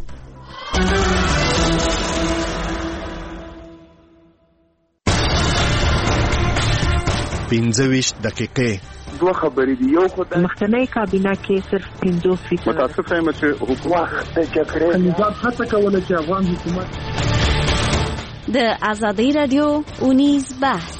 25 دقیقې دوه خبرې دي. یو خو د مخکنی کابینه کې صرف 50% متاسفه یم چې حکومت د چکرې نظام هڅه کوله چې افغان حکومت د ازادي رادیو اونیز بحث.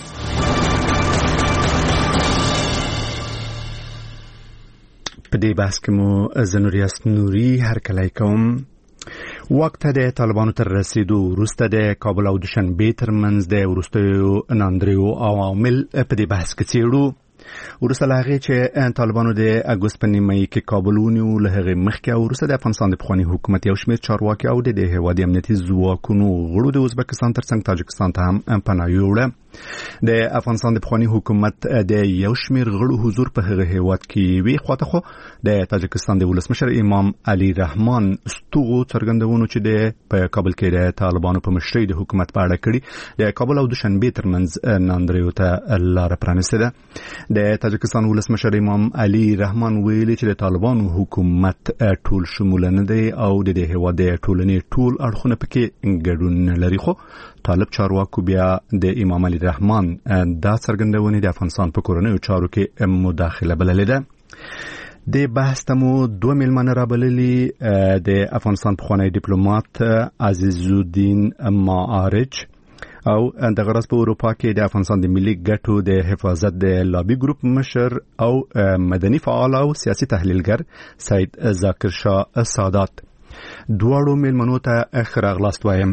په دې بحث کې مو زنوریاس نوري هرکلی کوم. وخت د طالبانو تر رسیدو وروسته د کابل او دوشنبه ترمنځ د وروستیو ناندریو عوامل په دې بحث کې څېړو. وروسته له هغې چې طالبانو د اګوست په نیمایي کې کابل ونیو، له هغې مخکې او وروسته د افغانستان د پخواني حکومت یو شمېر چارواکي او د هېواد امنیتي ځواکونو غړو د ازبکستان ترڅنګ تاجکستان ته هم پناه یووړه. د افغانستان د پخواني حکومت د یو شمېر غړو حضور په هغه هېواد کې وی خواته خو د تاجکستان د ولسمشر امام علي رحمان ستوغو څرګندونو چې د په کابل کې د طالبانو په مشرۍ د حکومت په اړه کړي د کابل او دوشنبه ترمنځ ناندریو ته لار پرانیستې ده. د تاجکستان ولسمشر امام علي رحمان ویلي چې د طالبانو حکومت ټول شمولانه دی او د دې هېواد د ټولنې ټول اړخونه پکې ګډون لري. خو طالب چارواکو بیا د امام علي رحمان دا څرګندونې د افغانستان په کورنیو چارو کې مداخله بللې ده. د بحث ته مو 2 میلمانه رابللي. د افغانستان پخوانی ډیپلوماټ عزیزالدین معارج او د غرض په اروپا کې د افغانستان د ملي ګټو د حفاظت د لابي ګروپ مشر او مدني فعال او سیاسي تحلیلګر سید ذاکر شاه سادات. دواړو میلمنو ته ښه راغلاست وایم.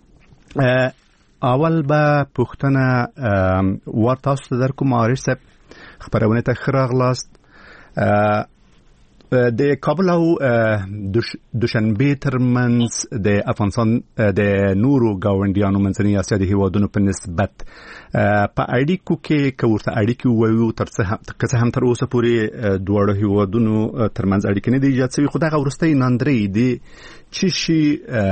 اول به پوښتنه ورتاسو ته در کوم معارج صاحب خبرونه ته ښه راغلاست. د کابل او دوشنبه ترمنځ د افغانستان د نورو گاونډیانو منځنۍ اسیا د هیوادونو په نسبت په اړیکو کې کورته اړیکې وایو تر څه هم تر اوسه پورې دواړو هیوادونو ترمنځ اړیکې نه دي ایجاد شوي، خو دغه وروستۍ ناندرۍ د چې شي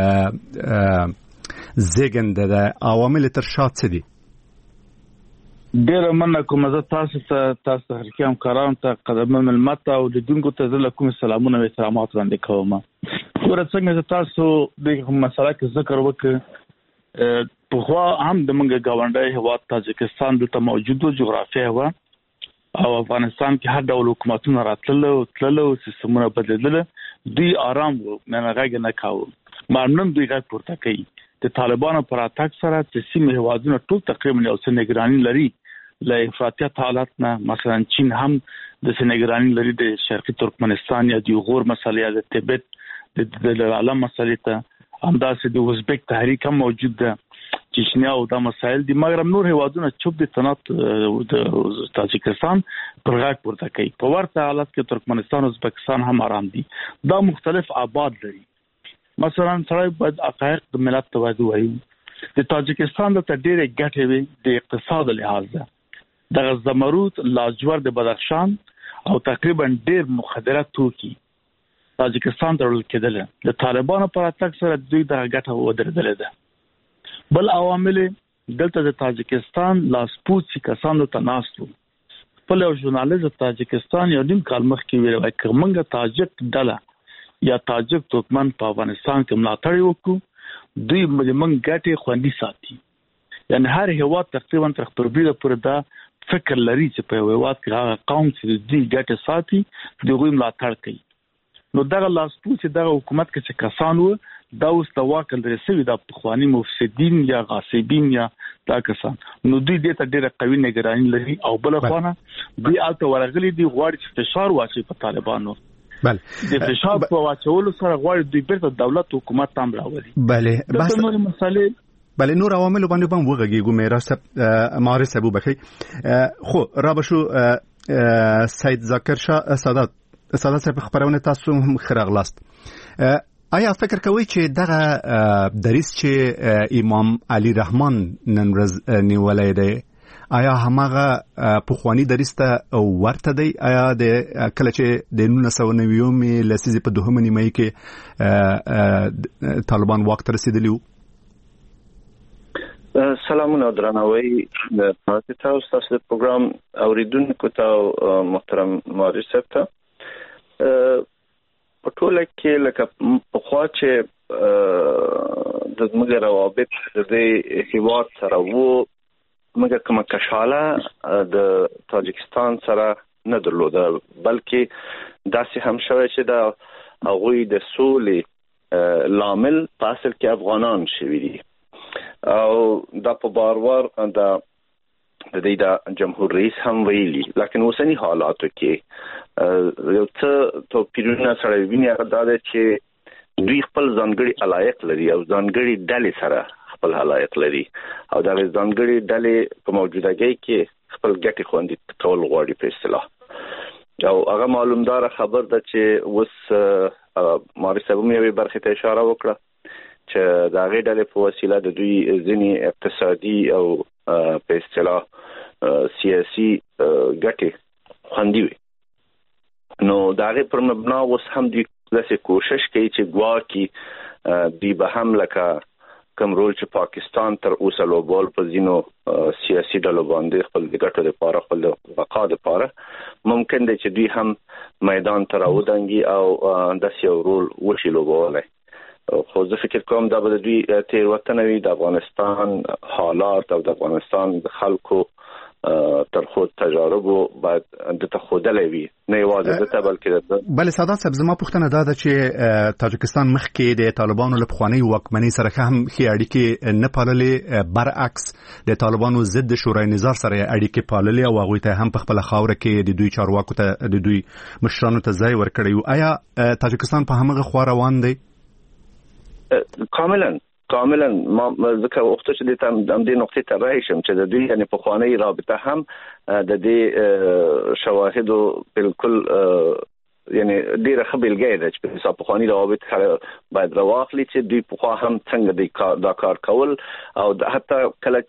زیږنده د عوامل تر شا څه دي؟ ډیره مننه کوم زه تاسو حرکي همکارانو ته قدمه ملمت او لیدونکو ته زه کوم سلامونه او احترامات وړاندې کوم. ګوره څنګه تاسو د مسله کې ذکر وکړ، په خوا هم د منګه گاونډي هیواد تاجکستان د موجوده جغرافیه و او افغانستان کې هر ډول حکومتونه راتلل او سیستمونه بدلیدل، دوی آرام وو نه غږ نه کاوه، مامنن دوی غږ پورته کوي. د طالبانو پر اتاک سره د سیمې هیوادونو ټول تقریبا یو څه نگرانی لري له افراطیت حالت نه. مثلا چین هم د سنگرانی لري د شرقي ترکمنستان یا د غور مسلې یا د تبت د عالم مسلې ته، همداسې د ازبک تحریک هم موجود ده، چچنیا او دا مسائل دي، مګر نور هیوادونه چوپ دي تنات د تاجکستان پر غاک پورته کوي. په ورته حالت کې ترکمنستان او ازبکستان هم آرام دي، دا مختلف آباد لري. مثلا سړی باید حقایق د ملت ته وایي وایي د تاجکستان د ډېرې ګټې وي د اقتصاد لحاظ ده، د زمرود، لاجورد، بدخشان او تقریبا ډېر مخدره توکي تاجکستان ته وړل کېدل. د طالبانو پر اتاک سره دوی د ګټه ودرېدل ده. بل عوامل دلته د تاجکستان لاسپوڅي کسانو ته ناستو. خپل یو ژورنالیست تاجکستان یو نیم کال مخکې ویل چې موږ تاجک ډله یا تاجک ترکمن په افغانستان کې ملاتړ وکړو، دوی موږ ګټې خوندي ساتي. یعنی هر هیواد تقریبا تر خپلبیره پورې دا فکر لري چې په هیواد کې هغه قوم چې دوی ګټې ساتي دوی ملاتړ کوي. نو دغه لاسپوڅي دغه حکومت کې چې کسان وو دا اوس د واک لرسوي د پخوانی مفسدین یا غاصبین یا دا کسان، نو دوی دې ته ډېره قوي نگرانی لري او بل خوانه دوی الته ورغلي دي غواړي چې فشار واچي په طالبانو. بله د فشار په واچولو سره غواړي دوی بیرته دولت حکومت تام راولي. بله بس نور مسالې بله نور عوامل باندې هم وغږیږو. میراث معارض ابو بکری خو را بشو سید ذاکر شاه سادات صاحب خبرونه تاسو هم خراغلاست. آیا فکر کوئ چې دغه دریس چې امام علی رحمان نن ورځ نیولای دی آیا هماغه پخوانی دریس ته ورته دی؟ آیا د کله چې د 1990 لسیزې په دوهمه نیمایي کې طالبان واک ته رسیدلی وو؟ سلامونه درناوی د تاسو د پروګرام اوریدونکو ته محترم معرض صاحب ته. په ټوله کې لکه پخوا چې د موږ روابط د هیواد سره وو، موږ کومه کشاله د تاجکستان سره نه درلوده، بلکې داسې هم شوی چې د هغوی د سولې لامل په اصل کې افغانان شوي دي او دا په باور د دې جمهور رئیس هم ویلي. لکه اوسنی حالاتو کې یو څه توپیرونه سره ویني، هغه دا ده چې دوی خپل ځانګړي علایق لري او ځانګړي ډلې سره خپل علایق لري او دا ځانګړي ډلې په موجودګۍ کې خپل ګټې خوندي کول غواړي په اصطلاح. او هغه معلومدار خبر ده چې اوس ماري صاحب یې برخه ته اشاره وکړه چې دا غي ډلې په وسیله د دوی ځینی اقتصادي او په اصطلاح سیاسي ګټې خوندي وي. نو دا غي پر مبنا اوس هم دوی داسې کوشش کوي چې ګواکي دوی به هم لکه کوم رول چې پاکستان تر اوسه لوبول په ځینو سیاسي ډلو باندې خپل د ګټو لپاره خپل د بقا لپاره ممکن دی چې دوی هم میدان ته راودانګي او داسې یو رول وشي لوبولی. خو زه فکر کوم دا به د دوی تېروتنه وي د افغانستان حالات او د افغانستان د خلکو ترخو تجاربو باید د تخودلې وي نه یوازې د بلکې بل ساده صاحب زما پوښتنه دا ده چې تاجکستان مخکې د طالبانو له پخوانی واکمنۍ سره هم ښې اړیکې نه پاللې، برعکس د طالبانو ضد شورای نظار سره اړیکې پاللې او هغوی ته هم په خپل خاوره کې د دوی چارواکو ته د دوی مشرانو ته ځای ورکړی. آیا تاجکستان په همغه خوا روان دی؟ کاملا ما ذکر وخت چې د دې نقطې ته راشم چې د دوی یعنی په خوانی رابطه هم د دې شواهدو بالکل یعنی ډیره خبرګۍ ده چې په پخوانی روابط سره باید راوخلي چې دوی په خوا هم څنګه دا کار کول او حتی کله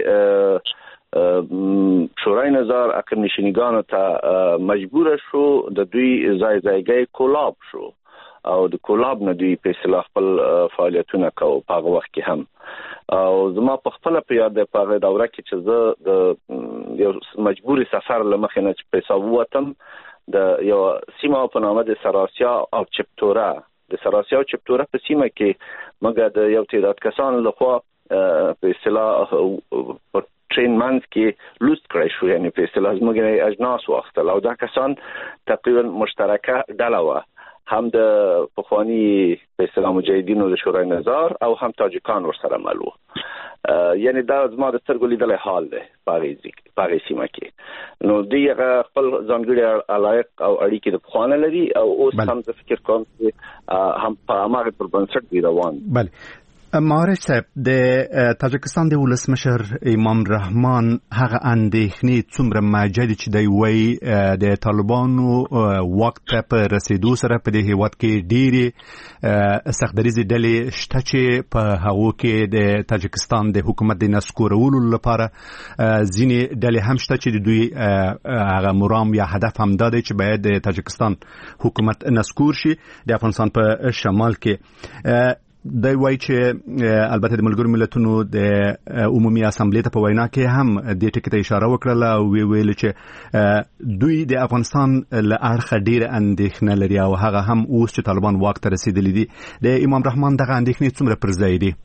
چې شورای نظار عقب نشینیګانو ته مجبور شو د دوی ځایګي کولاب شو او د کولاب نه دوی په اصطلاح خپل فعالیتونه کوي په هغه وخت کې هم او زما په خپل په یاد په هغه دوره کې چې زه د یو مجبوري سفر لمخې نه چې پیسې ووتم د یو سیمه په نامه د سراسیا او چپتورا د سراسیا او چپتورا په سیمه کې موږ د یو تعداد کسان لخوا په اصطلاح ټرین منځ کې لوست کړی شو یعنی په اصطلاح موږ اجناس واخیستل او دا کسان تقریبا مشترکه ډله وه هم د پخوانی په اصطلاح مجاهدینو د شورای نظار او هم تاجکان ورسره مل وو یعنی دا زما د سترګو لیدلې حال دی په هغې سیمه کې نو دوی هغه خپل ځانګړي علایق او اړیکې د پخوانه لري او اوس هم زه فکر کوم چې هم په هماغې پر بنسټ دی روان بله معارف صاحب د تاجکستان د ولسمشر امام رحمان هغه اندېښنې څومره موجودې چې دی وایي د طالبانو وخت په رسیدو سره په دې هیواد کې ډېرې سختدریزې ډلې شته چې په هغو کې د تاجکستان د حکومت د نسکورولو لپاره ځینې ډلې هم شته چې د دوی هغه مرام یا هدف هم دا دی چې باید د تاجکستان حکومت نسکور شي د افغانستان په شمال کې دا وایي چې البته د ملګرو ملتونو د عمومي اسامبلې ته په وینا کې هم دې ټکي ته اشاره وکړه او ویل چې دوی د افغانستان له اړخه ډېره اندېښنه لري او هغه هم اوس چې طالبان واک ته رسیدلي دي د امام رحمان دغه اندېښنې څومره پر ځای دي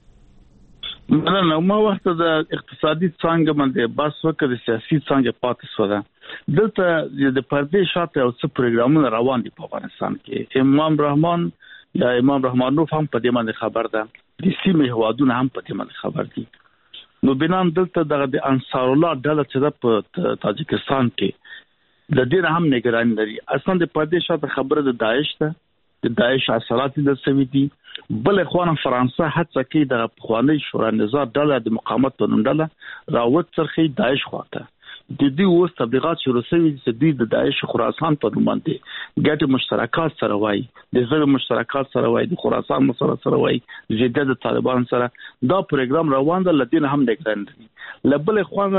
مننه ما وخت د اقتصادي څانګه باندې بس وکړ د سیاسي څانګه پاتې شو ده دلته د پردې شاته او څه پروګرامونه روان دي په افغانستان کې امام رحمان یا امام رحمانوف هم په دې باندې خبر ده د سیمې هوادونه هم په دې باندې خبر دي نو بنام دلته د انصار الله ډله چې ده په تاجکستان کې د دې هم نگرانی لري اصلا د پردې شاته خبره د داعش ده د داعش اثرات د سوي دي بل اخوان فرانسه هڅه کوي د پخوانی شورای نظار ډله د مقاومت په نوم ډله راوت څرخي داعش خواته د دې اوس تبلیغات شروع شوي چې دوی د داعش خراسان په نوم باندې ګټه مشترکات سره وایي د زړه مشترکات سره وایي د خراسان سره وایي زیاده د طالبان سره دا پروګرام روان دی لدین هم نگران لبل اخوان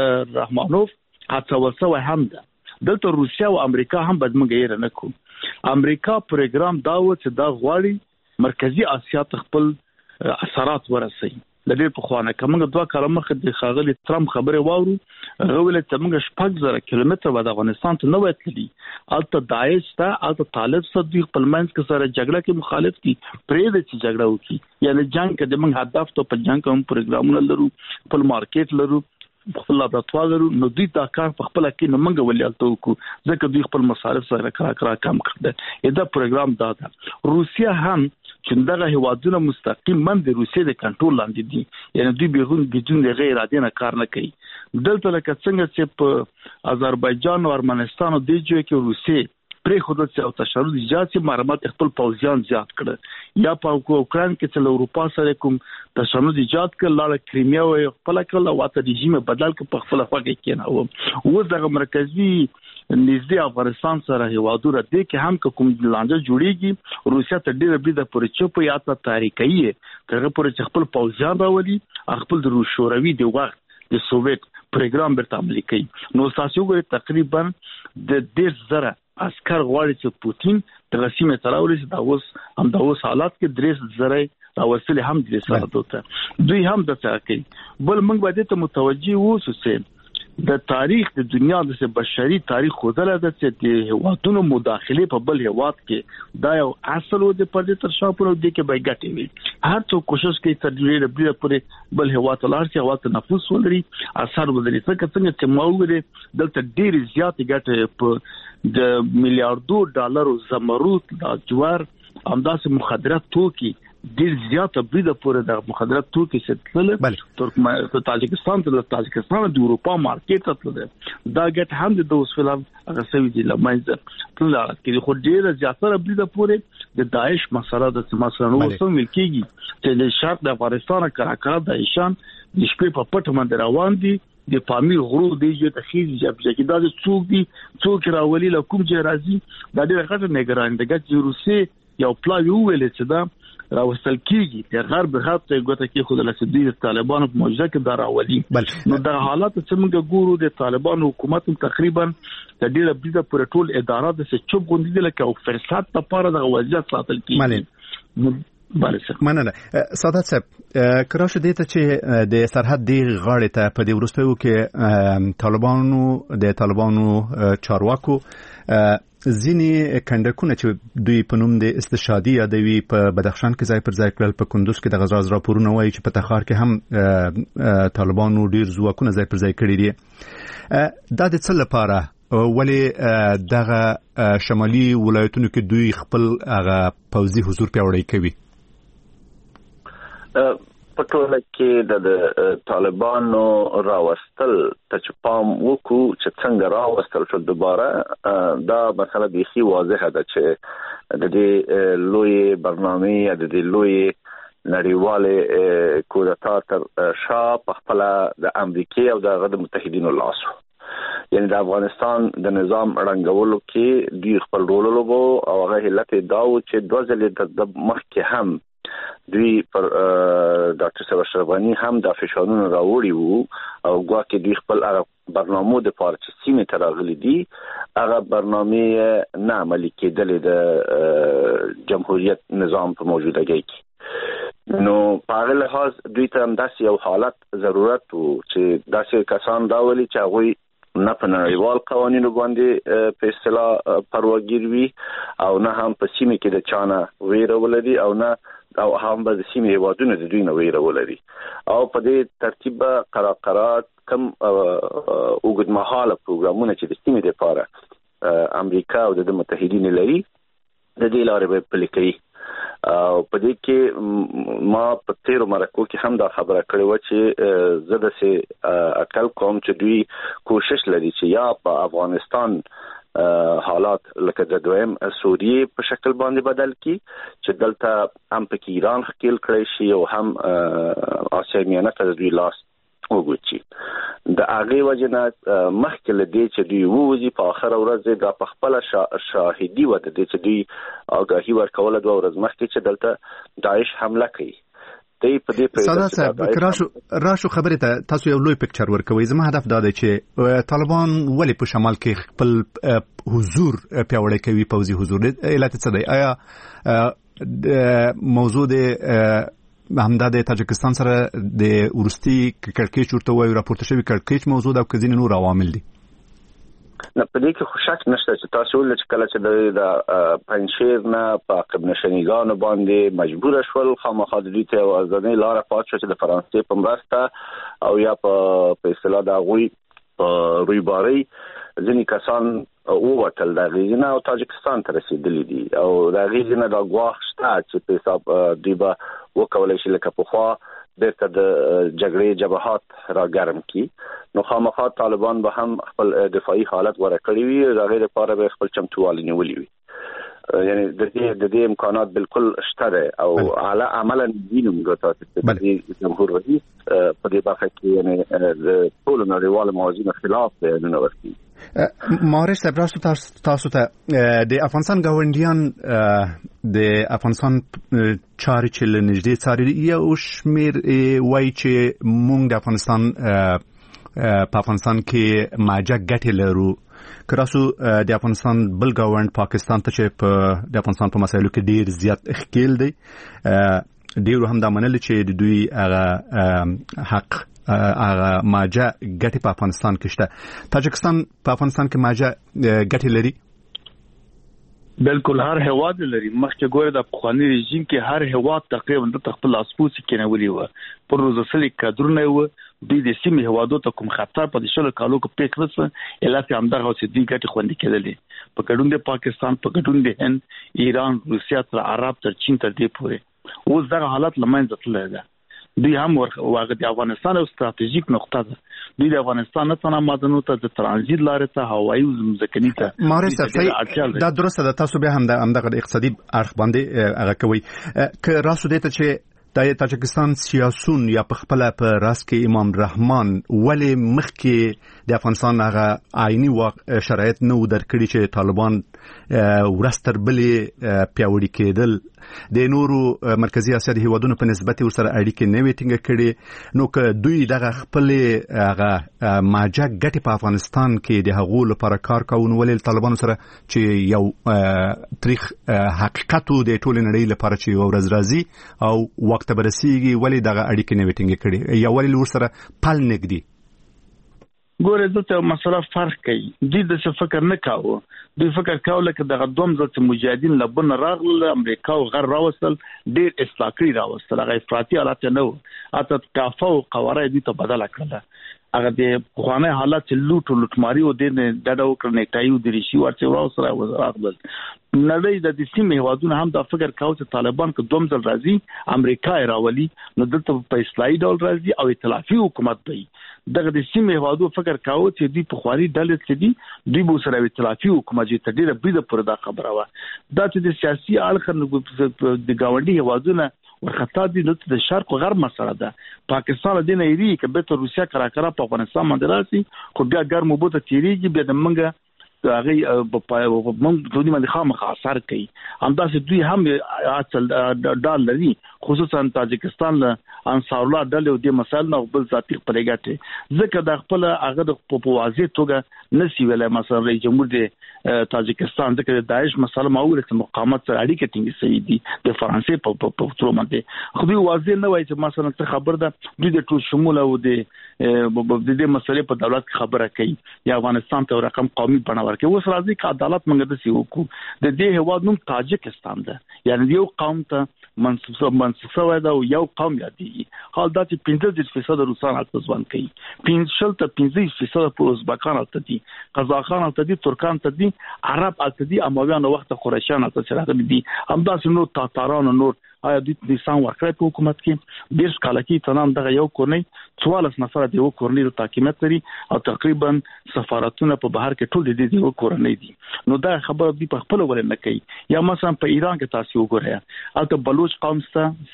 رحمانوف حتی وسو هم ده دلته روسیا او امریکا هم بدمګیر نه کو امریکا پروګرام دا و چې دا غواړي مرکزی اسیا خپل اثرات ورسوي د دې په خوانه کومه دوه کاله مخکې د خاغلی ترامپ خبره واورو غوړل چې موږ 6000 کیلومتر د افغانستان ته نه وتلی الته داعش ته الته طالب صدیق په منځ کې سره جګړه کې مخالف دي پرې د چې جګړه وکي یعنی جنگ کې د موږ هدف ته په جنگ کوم پروګرامونه لرو په مارکیټ لرو خپل لابراتوار لرو نو دوی دا کار په خپل کې نه منګ ولیالته وکړو ځکه دوی خپل مصارف سره کرا کم کړل دا پروګرام دا ده روسیا هم چې دغه هوادونه مستقیم من د روسیې د کنټرول لاندې دي یعنی دوی بدون د غیر عادي نه کار نه کوي دلته لکه څنګه چې په آذربایجان او ارمنستان او د جوړ کې روسیې پرې خود څه او تشدد ایجاد چې معلومات خپل پوځیان زیات کړ یا په اوکران کې چې اروپا سره کوم تشدد ایجاد کړ لاله کریمیا او خپل کله واته رژیم بدل ک په خپل خواږه کې نه و دغه مرکزی نږدې افغانستان سره هیوادونه دي کې هم کوم لاندې جوړیږي روسیا ته ډېر بده پرې چوپ یا ته تاریخي ترغه پرې خپل پوځیان راولي خپل د روس شوروي د وخت د سوویت پروګرام برته عملي کوي نو تاسو ګورئ تقریبا د 10000 عسكر غواړي چې پوتین د رسمي تراولي د اوس حالات کې 3000 راوصل هم د ساتو ته دوی هم د څه کوي بل موږ باید ته متوجي ووسو چې د تاریخ د دنیا د بشري تاریخ خودله د چې هوادونو مداخله په بل هواد کې دا یو اصل د پدې تر شاو پر د کې به ګټي وي هر څو کوشش کوي تر دې پورې بل هواد لار چې هواد نفوس ولري اثر ولري څنګه چې موږ دلته ډېر زیات ګټه په د میلیارډو ډالرو زمرد د جوار همداسې مخدرات توکي ډیر زیات بریده پورې د مخدرات توکي ستل ترکمن تاجکستان د اروپا مارکیټ ته دا ګټ هم د اوس فلم هغه سوي دي لمایزه ټول کې خو ډیر زیاتره بریده پورې د داعش مسله د مسله نو سم ملکيږي چې د شرق د افغانستان کراکړه د ایشان د شپې په پټ باندې روان دي د پامیر غرو دی چې تخیل چې دا څوک دي څوک راولي له کوم ځای راځي دا ډېر خطر نگران دي چې روسي یو پلا یو ویل چې دا راوستل کیږي د غرب خط ګوته کې خود له سدي طالبانو په موجه کې دا راولي نو دا حالات چې موږ ګورو د طالبانو حکومت تقریبا د ډیره بيده پر ټول ادارات چې چوب غوندي دي لکه او فرصت لپاره د وضعیت ساتل کیږي مننه سادات صاحب کراش دې ته چې د سرحد دی غاړې ته په دې ورستیو کې طالبانو چارواکو ځینې کندکونه چې دوی په نوم د استشهادي یادوي په بدخشان کې ځای پر ځای کړل په کندوز کې د غزراز راپورونه وایي چې په تخار کې هم طالبانو ډیر ځواکونه ځای پر ځای کړي دي دا د څه لپاره ولې دغه شمالي ولایتونو کې دوی خپل هغه پوځي حضور پیاوړی کوي په ټوله کې د طالبانو راوستل ته پام وکړو چې څنګه راوستل شو دوباره دا مسله بیخي واضحه ده چې د دې لوی برنامه د دې لوی نړیواله کودتا تر شا په خپل د امریکای او د متحدینو لاسو یعنی د افغانستان د نظام رنګولو کې دوی خپل رول لوبو او هغه علت دا و چې دوه ځلې د مخکې هم دوی پر ډاکټر صاحب اشرفانی هم د فشارونو راوړي وو او ګواکې دوی خپل برنامه د پارچ سیمه تراغلي دي هغه برنامه نه عملي کېدلې د جمهوریت نظام په موجودګۍ کې نو په هغه لحاظ دوی ته هم داسې یو حالت ضرورت وو چې داسې کسان راولي چې هغوی نه په نړیوال قوانینو باندې په اصطلاح پرواګیر وي او نه هم په سیمه کې د چانه ویره ولري او نه او هم به د سیمه هیوادونو د دوی نه ویره ولري او په دې ترتیب قراقرات کم اوږدمهاله پروګرامونه چې د سیمه لپاره امریکا او د متحدین لري د دې لارې به پلي کوي او په دې کې ما په تیرو مرکو کې هم دا خبره کړې و چې زه د سه اکل کوم چې دوی کوشش لري چې یا په افغانستان حالات لکه د دویم سوریه په شکل باندې بدل کی چې دلته هم په ایران خپل کړی شي او هم آسیا میانه ته دوی لاس وګوري د هغه وجنه مخکې لدی چې دوی ووزي په اخر ورځ د خپل شاهدي و د دې چې دوی آگاهی ورکول د ورځ مخکې چې دلته داعش حمله کوي په دې ساده صاحب راشو خبره ته تاسو یو لوی پکچر ورکوي زما هدف دا دی چې طالبان ولی په شمال کې خپل حضور پیاوړی کوي پوځي حضور علت څه دی آیا موضوع د همدا د تاجکستان سره د ورستي کړکېچ ورته وایي راپورته شوی کړکېچ موضوع د کزین نور عوامل دي نه په دې کې خوشاک نشته چې تاسو ول چې کله چې د پنځیر نه په عقب نشنیګانو باندې مجبور شول خامخا د دې ته ازادي لار پات شو چې د فرانسې په مرسته او یا په اصطلاح د غوي په رويباري ځینې کسان او وټل د غیزنه او تاجکستان ته رسیدلي دي او د غیزنه د غواخ شته چې په حساب دیبا وکولای شي لکه په خوا بیرته د جګړې جبهات را ګرم کی نو خامخا طالبان به هم خپل دفاعي حالت ورکړي وي د غیر لپاره به خپل چمتووالي نیولي وي یعنی د دې امکانات بالکل شته او علی عملا دینم ګټه چې جمهور رئیس په دې برخه کې یعنی د ټول نړیوال موازین خلاف دی نو ورتي مارش صاحب تاسو ته د افغانستان ګاونډیان د افغانستان چاري چې لنږدې چاري یو شمیر وایي چې مونږ د افغانستان په افغانستان کې ماجه ګټې لرو کراسو د افغانستان بل ګاوند پاکستان ته چې په د افغانستان په مسایلو کې ډیر زیات اخکیل دی ډیر هم د منل چې د دوی هغه حق هغه ماجه ګټې په افغانستان کې شته تاجکستان په افغانستان کې ماجه ګټې لري بالکل هر هواد لري مخکې ګوره د افغاني رژیم کې هر هواد تقریبا د خپل اسپوس کې نه ولي و پر روزسلي کادرونه و د سیمې هوادو ته کوم خطر په دې شلو کالو کې پېښ الاته هم دغه چې دی ګټه خوندې کېدلې په ګډون د پاکستان په ګډون د هند ایران روسیا تر عرب تر چین تر دې پورې اوس دغه حالت لمنځه تللی ده دوی هم واغ د افغانستان او ستراتیژیک نقطه ده دوی د افغانستان نه تنه مدنو ته د ترانزیت لارې ته هوایي ځمکني ته مارس دا درسته ده تاسو به هم دغه اقتصادي اړخ باندې هغه کوي که راسو دې ته چې د تاجکستان سیاسون یا په خپل په راس کې امام رحمان ولی مخکې د افغانستان هغه آئینی شرایط نو درکړي چې طالبان ورستر بلې پیاوړي کېدل د نورو مرکزی اسیا د هیوادونو په نسبت ورسره اړیکې نه وي ټینګه کړي نو که دوی دغه خپل هغه ماجه ګټې په افغانستان کې د هغو لپاره کار کوي نو ولې طالبان سره چې یو تاریخ حقیقت د ټول نړۍ لپاره چې یو ورځ راځي او وخت برسیږي ولې دغه اړیکې نه وي ټینګه کړي یا ولې ورسره پل نګدي ګوره دته مسله فرق کوي دوی د څه فکر نه کاوه دوی فکر کاوه لکه دغه دوم ځل مجاهدین لبن راغله امریکا او غر راوصل ډیر اصلاح کړی راوصل هغه افراطي حالت نه و اته کافه او قواره دي ته بدله کړله هغه د خوانه حالت لوټماري او د ډډه وکړ نیټایو د ریشي ورته راوصل راغله نړۍ د دې سیمې هوادونه هم دا فکر کاوه چې طالبان که دوم ځل راځي امریکا راولي نو دلته په اصلاحي ډول راځي او ائتلافي حکومت وي دغه د سیمې هوادو فکر کاوه چې دوی په خواري ډلې کې دي دوی به سره ائتلافي حکومت چې ډیره بيده پر دا خبره و دا چې د سیاسي اړخ د گاونډي هوادونه ورخطا دي د شرق او غرب مسله ده پاکستان د نه ایری کې به تر روسیا کرا په افغانستان باندې راسي خو بیا ګرمو بوته تیریږي بیا د منګه هغه په موږ دوی باندې خامخا اثر کوي همداسې دوی هم اصل ډال لري خصوصا تاجکستان له انصار الله ډلې او د مسایل نه بل ذاتي پرېګټي ځکه د خپل هغه د په واضح توګه نسی ویلای مثلا رئیس جمهور د تاجکستان ځکه د داعش مسله معول چې مقاومت سره اړیکې ټینګې شوې دي د فرانسې په تر باندې خو دوی واضح نه وایي چې مثلا څه خبر ده دوی د ټول شمول او د دې مسلې په دولت خبره کوي یا افغانستان ته رقم قومي بڼه ورکوي اوس راځي چې عدالت موږ د سیو کو د دې هواد نوم تاجکستان ده یعنی یو قوم ته منسوب شوی دا یو قوم یادي حال دا چې 15% روسان حق ځوان کوي 15% په ازبکان ته دي قزاقان ته دي ترکان ته دي عرب ته دي امویان وخت قریشان ته سره دي همداسې نو تاتاران نور آیا د سان ورکړې په حکومت کې ډیر کال کې تنام دغه یو کورنۍ 14 نفر دی یو کورنۍ د تحکیمت لري او تقریبا سفارتونه په بهر کې ټول دي یو کورنۍ دي نو دا خبره دی په خپل ول نه کوي یا مثلا په ایران کې تاسو وګورئ البته بلوچ قوم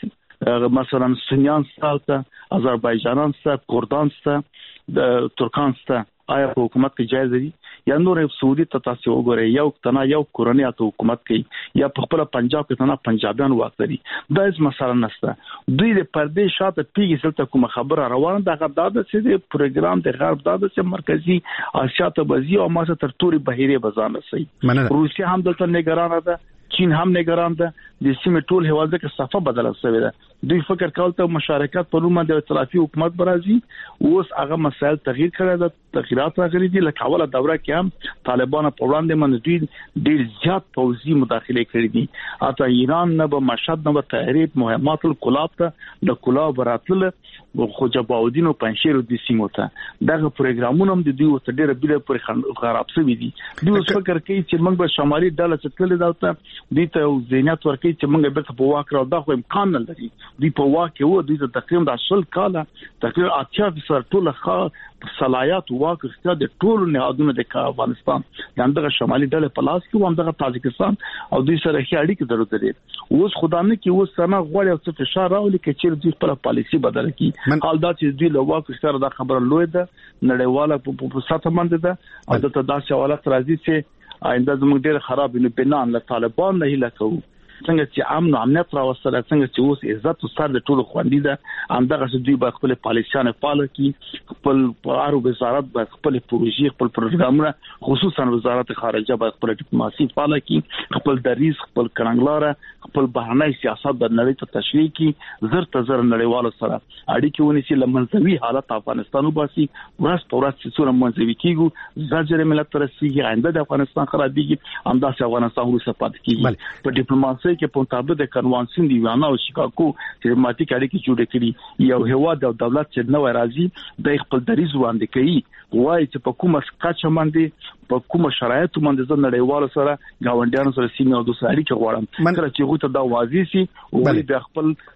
سره مثلا سنیان سره آذربایجانان سره کردان سره د ترکان سره آیا په حکومت کې جایز دي یا نور سعودي ته تاسو وګورئ یو تنا یو کورنۍ ته حکومت کوي یا په خپل پنجاب کې تنا پنجابیان واک لري دا هیڅ مسله نشته دوی د پردې شاته پیږي چې کوم خبره روانه ده غدا چې د پروګرام د غرب دا چې مرکزی اسیا ته بزي او ماسه تر توري بهيره بزانه سي روسیا هم دلته نگران ده چین هم نگران ده د سیمې ټول هوازه کې صفه بدله شوې ده دوی فکر کول ته مشارکت په نوم د ائتلافي حکومت برازي اوس هغه مسایل تغییر کړی ده تغیرات راغلي دي لکه اوله دوره کې هم طالبان په وړاندې باندې ډیر زیات پوځي مداخله کړې دي اته ایران نه به مشهد نه به تحریک مهمات الکلاب ته د کلاب راتله خو جباودین او پنځیر د سیمو ته دغه پروګرامونه هم د دوی وته ډیر بل پر خراب شوي دي دوی فکر کوي چې موږ به شمالي ډله چتلې دالته دوی ته زینت ورکړي چې موږ به په واک راو دا خو امکان نه لري دوی په واک وو دوی ته تقریبا د اصل کاله تقریبا 80% ټول صلاحیت واک اختیار د ټولو نهادونو د افغانستان دغه شمالي ډله په لاس کې و همدغه تاجکستان او دوی سره هي اړیکې درلودې اوس خدانه کې اوس سنا غوړ او څه فشار راولي چې دوی خپل پالیسی بدل کړي حال دا چې دوی له واک اختیار د خبره لوی ده نړیواله په ساته باندې ده او د تداسي حالت راځي چې آینده زموږ ډېر خراب نه بنان له طالبان نه هله کوو څنګه چې امن او امنیت راوستل څنګه چې اوس عزت او سر د ټولو خوندې ده همدغه چې دوی به خپل پالیسیانه فعال کړي خپل پارو وزارت به خپل پروژې خپل پروګرامونه خصوصا وزارت خارجه به خپل ډیپلوماسي فعال کړي خپل دریز خپل کړنګلاره خپل بهرنی سیاست د نړۍ ته تشریح کړي زر تزر نړیوالو سره اړیکې ونیسي لمنځوي حالت افغانستان وباسي ورځ په ورځ چې څومره منځوي کیږي زجر ملت ترسيږي آینده د افغانستان خرابېږي همداسې افغانستان وروسته پاتې کیږي په ډیپلوماسي کې په مطابق د کنوانسیون دی ویانا او شیکاګو ډیپلوماټیک اړیکې جوړې کړي یو هواد او دولت چې نو راځي د خپل دریز وړاندې کوي وایي چې په کومه کچه باندې په کومه شرایط باندې د نړیوالو سره گاونډیانو سره سیمه او د اړیکې غواړم کله چې غوته دا واضح شي او د خپل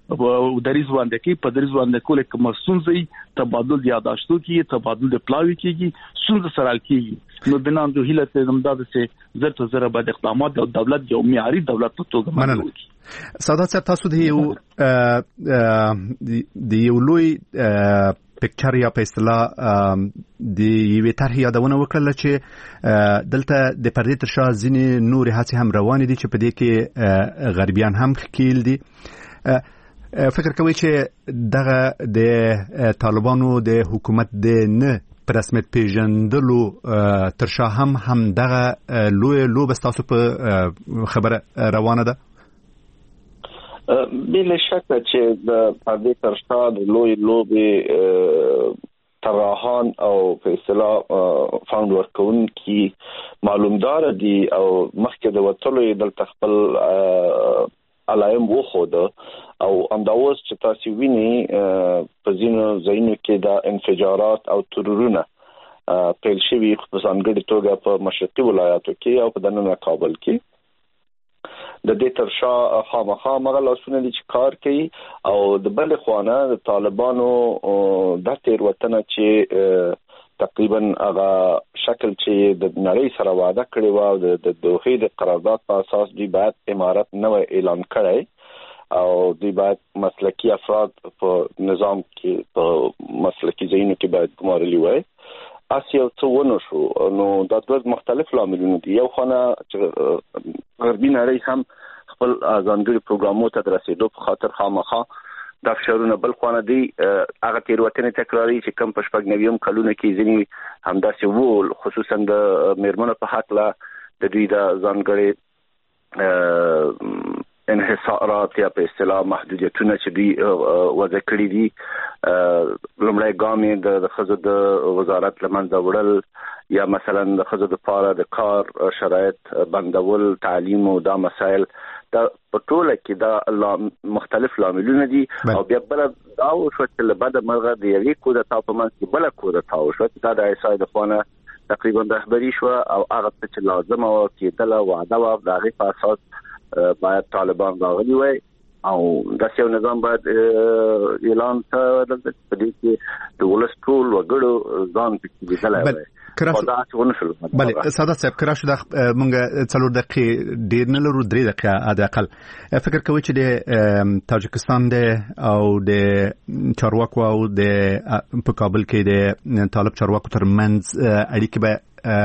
دریز باندې کې په دریز باندې کول کوم سنځي تبادل یاداشتو کې تبادل د پلاوي کېږي سنځ سره کېږي نو بنا د هیله ته زموږ د زره بعد اقدامات د دولت یو معیاري دولت په توګه منل سادات صاحب تاسو د یو لوی پکچر یا په اصطلاح د یوې طرحې یادونه وکړله چې دلته د پردې تر شا ځینې نورې هڅې هم روانې دي چې په دې کې غربیان هم ښکیل دي. فکر کوئ چې دغه د طالبانو د حکومت د نه په رسمیت پیژندلو تر شا هم دغه لوبه ستاسو په خبره روانه ده؟ بلا شک چې د پردې تر شا د لوی لوبې طراحان او په اصطلاح فاوند ورکوونکي معلومدار دي او مخکې د وتلو دلته خپل علایم وخوده او انداوس چې تاسو ویني په ځینو ځایونو کې د انفجارات او ترورونه پیل شوي په ځانګړي توګه په مشرقي ولایاتو کې او په دننه کابل کې د دې تر شا خامخا مغه لاسونه دي چې کار کوي او د بل خوانه د طالبانو د تیر وطن چې تقریبا هغه شکل چې د نړۍ سره وعده کړی و او د دوحې د قرارداد په اساس دی بعد امارت نو اعلان کړی او دی بعد مسلکی افراد په نظام کې په مسلکی ځایونو کې باید ګمارلي وای اسیو څه ونه شو نو د دوه مختلف لاملونه دي یو خانه چې غربي نړۍ هم خپل ځانګړي پروګرامو ته رسیدو په خاطر خامخا د فشارونه بل خوانه دي هغه تیروتنې تکراری چې کم پښپګ نویم کلونه کې ځینی همداسې وو خصوصا د میرمنو په حق لا د دوی د ځانګړي انحصارات یا په اصطلاح محدودیتونه چې دوی وضع کړی دي لومړی ګام د خزو د وزارت لمنځه وړل یا مثلا د خزو د پاره د کار شرایط بندول تعلیم او دا مسائل دا په ټوله کې دا مختلف لاملونه دي او بیا بل دا او شو چې له بعد مرغه د یوې کودتا په منځ کې بل کودتا او شو دا د ایسای د خوانه تقریبا رهبری شو او هغه چې لازم او کېدل وعده او د هغه په اساس باید طالبان راغلي وای او داسې یو نظام باید اعلان ته د دې کې د ولس ټول وګړو ځان پکې بدلای وای بله ساده صاحب کراشو د مونږ 4 دقیقې ډیر نه لرو 3 دقیقې اده اقل فکر کوي چې د تاجکستان د او د چارواکو او د په کابل کې د طالب چارواکو ترمنځ اړیکې به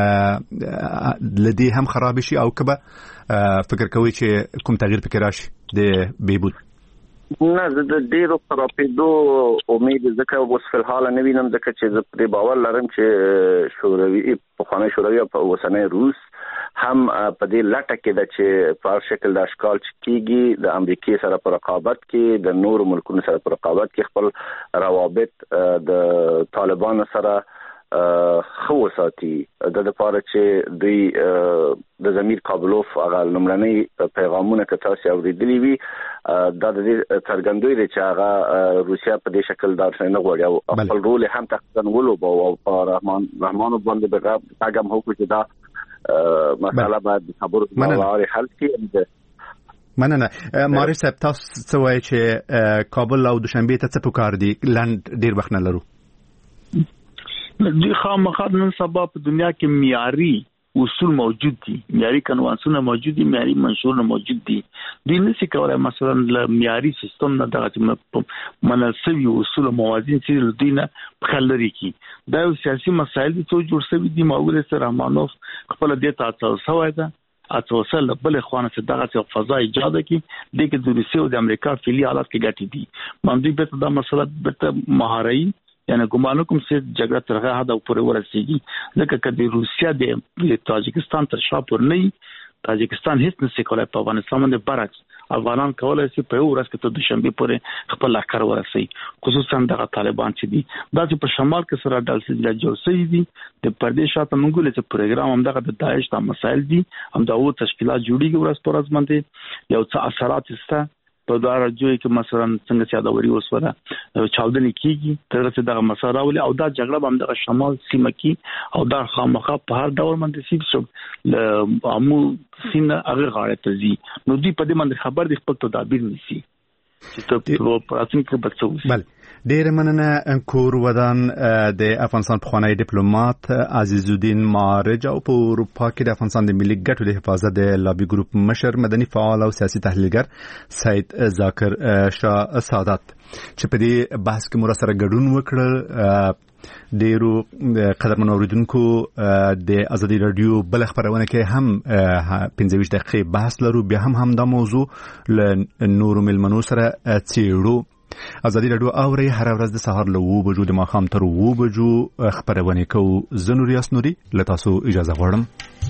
لدی هم خراب شي او کبه فکر کوي چې کوم تغییر فکر راشي د بهبود نه د ډیرو پراپیدو امید ځکه اوس په حال نه وینم ځکه چې زه په باور لرم چې شوروي په خانه شوروي په وسنۍ روس هم په دې لټه کې د چې په شکل د اشکال کېږي د امریکای سره په رقابت کې د نورو ملکونو سره په رقابت کې خپل روابط د طالبانو سره خو ساتي د لپاره چې دوی د ضمیر کابلوف هغه لمړنۍ پیغامونه که تاسو اوریدلی وي دا د څرګندوي چې هغه روسیا په دې شکل دا څنګه غواړي او خپل رول هم تقریبا ولوبو او رحمان باندې هغه هم هوکو چې دا مسله باید خبرو باندې حل کړي مننه ماري صاحب تاسو څه وایي چې کابل او دوشنبه ته څه پکار دي لاند ډیر وخت نه لرو د خامخا نن سبا په دنیا کې معیاري اصول موجود دي معیاري قانونونه موجود دي معیاري منشورونه موجود دي دوی نشي کولای مثلا معیاري سیستم نه دغه مناسب اصول موازین چې دوی نه خلري کی دا سیاسي مسایل دي چې جوړ شوی دي ماوله سره رحمانوف خپل د تاسو سوای دا اتوصل بل خوانه چې دغه فضا ایجاد کی د کې د روسیې او د امریکا فعلی حالات کې ګټي دي باندې به دا مسله به مهاري یعنی ګمان کوم چې جګړه ترغه حد پورې ورسیږي ځکه چې روسیا د تاجکستان تر شا پر نه تاجکستان هیڅ نشي کولای په افغانستان باندې برعکس افغانان کولای شي په ورځ کې ته د شنبه پورې خپل لخر ورسي خصوصا د طالبان چې دي دا چې په شمال کې سره ډالسي جوړ شوی دي د پردیش شاته مونږ له پروګرام هم دغه د داعش د مسایل دي هم دا و تشکیلات جوړیږي ورځ پر ورځ باندې یو څه اثرات سته په دا راځي چې مثلا څنګه چې دا وری وسوره چاودنې کیږي تر څو دا مسله ولې او دا جګړه هم د شمال سیمه کې او دا خامخا په هر ډول باندې سیب عمو سینه هغه غاړه ته ځي نو دوی په دې باندې خبر د خپل تدابیر نيسي چې ته په راتلونکي کې بچو. بله ډیر مننه انکور ودان د افغانستان پخوانی ډیپلوماټ عزیز الدین مارج او په اروپا کې د افغانستان د ملي ګټو د حفاظت د لابي ګروپ مشر مدني فعال او سیاسي تحلیلګر سید ذاکر شاه سعادت چې په دې بحث کې مور سره ګډون وکړ. ډیرو قدرمن اوریدونکو د ازادي رادیو بل خبرونه کې هم 15 دقیقې بحث لرو، بیا هم دا موضوع ل نورو ملمنو سره څیړو. ازادي رادیو اوري هر ورځ د سهار له 9 بجو د ماښام تر 9 بجو خبرونه کوو. زه نور یاس نوري له تاسو اجازه غواړم.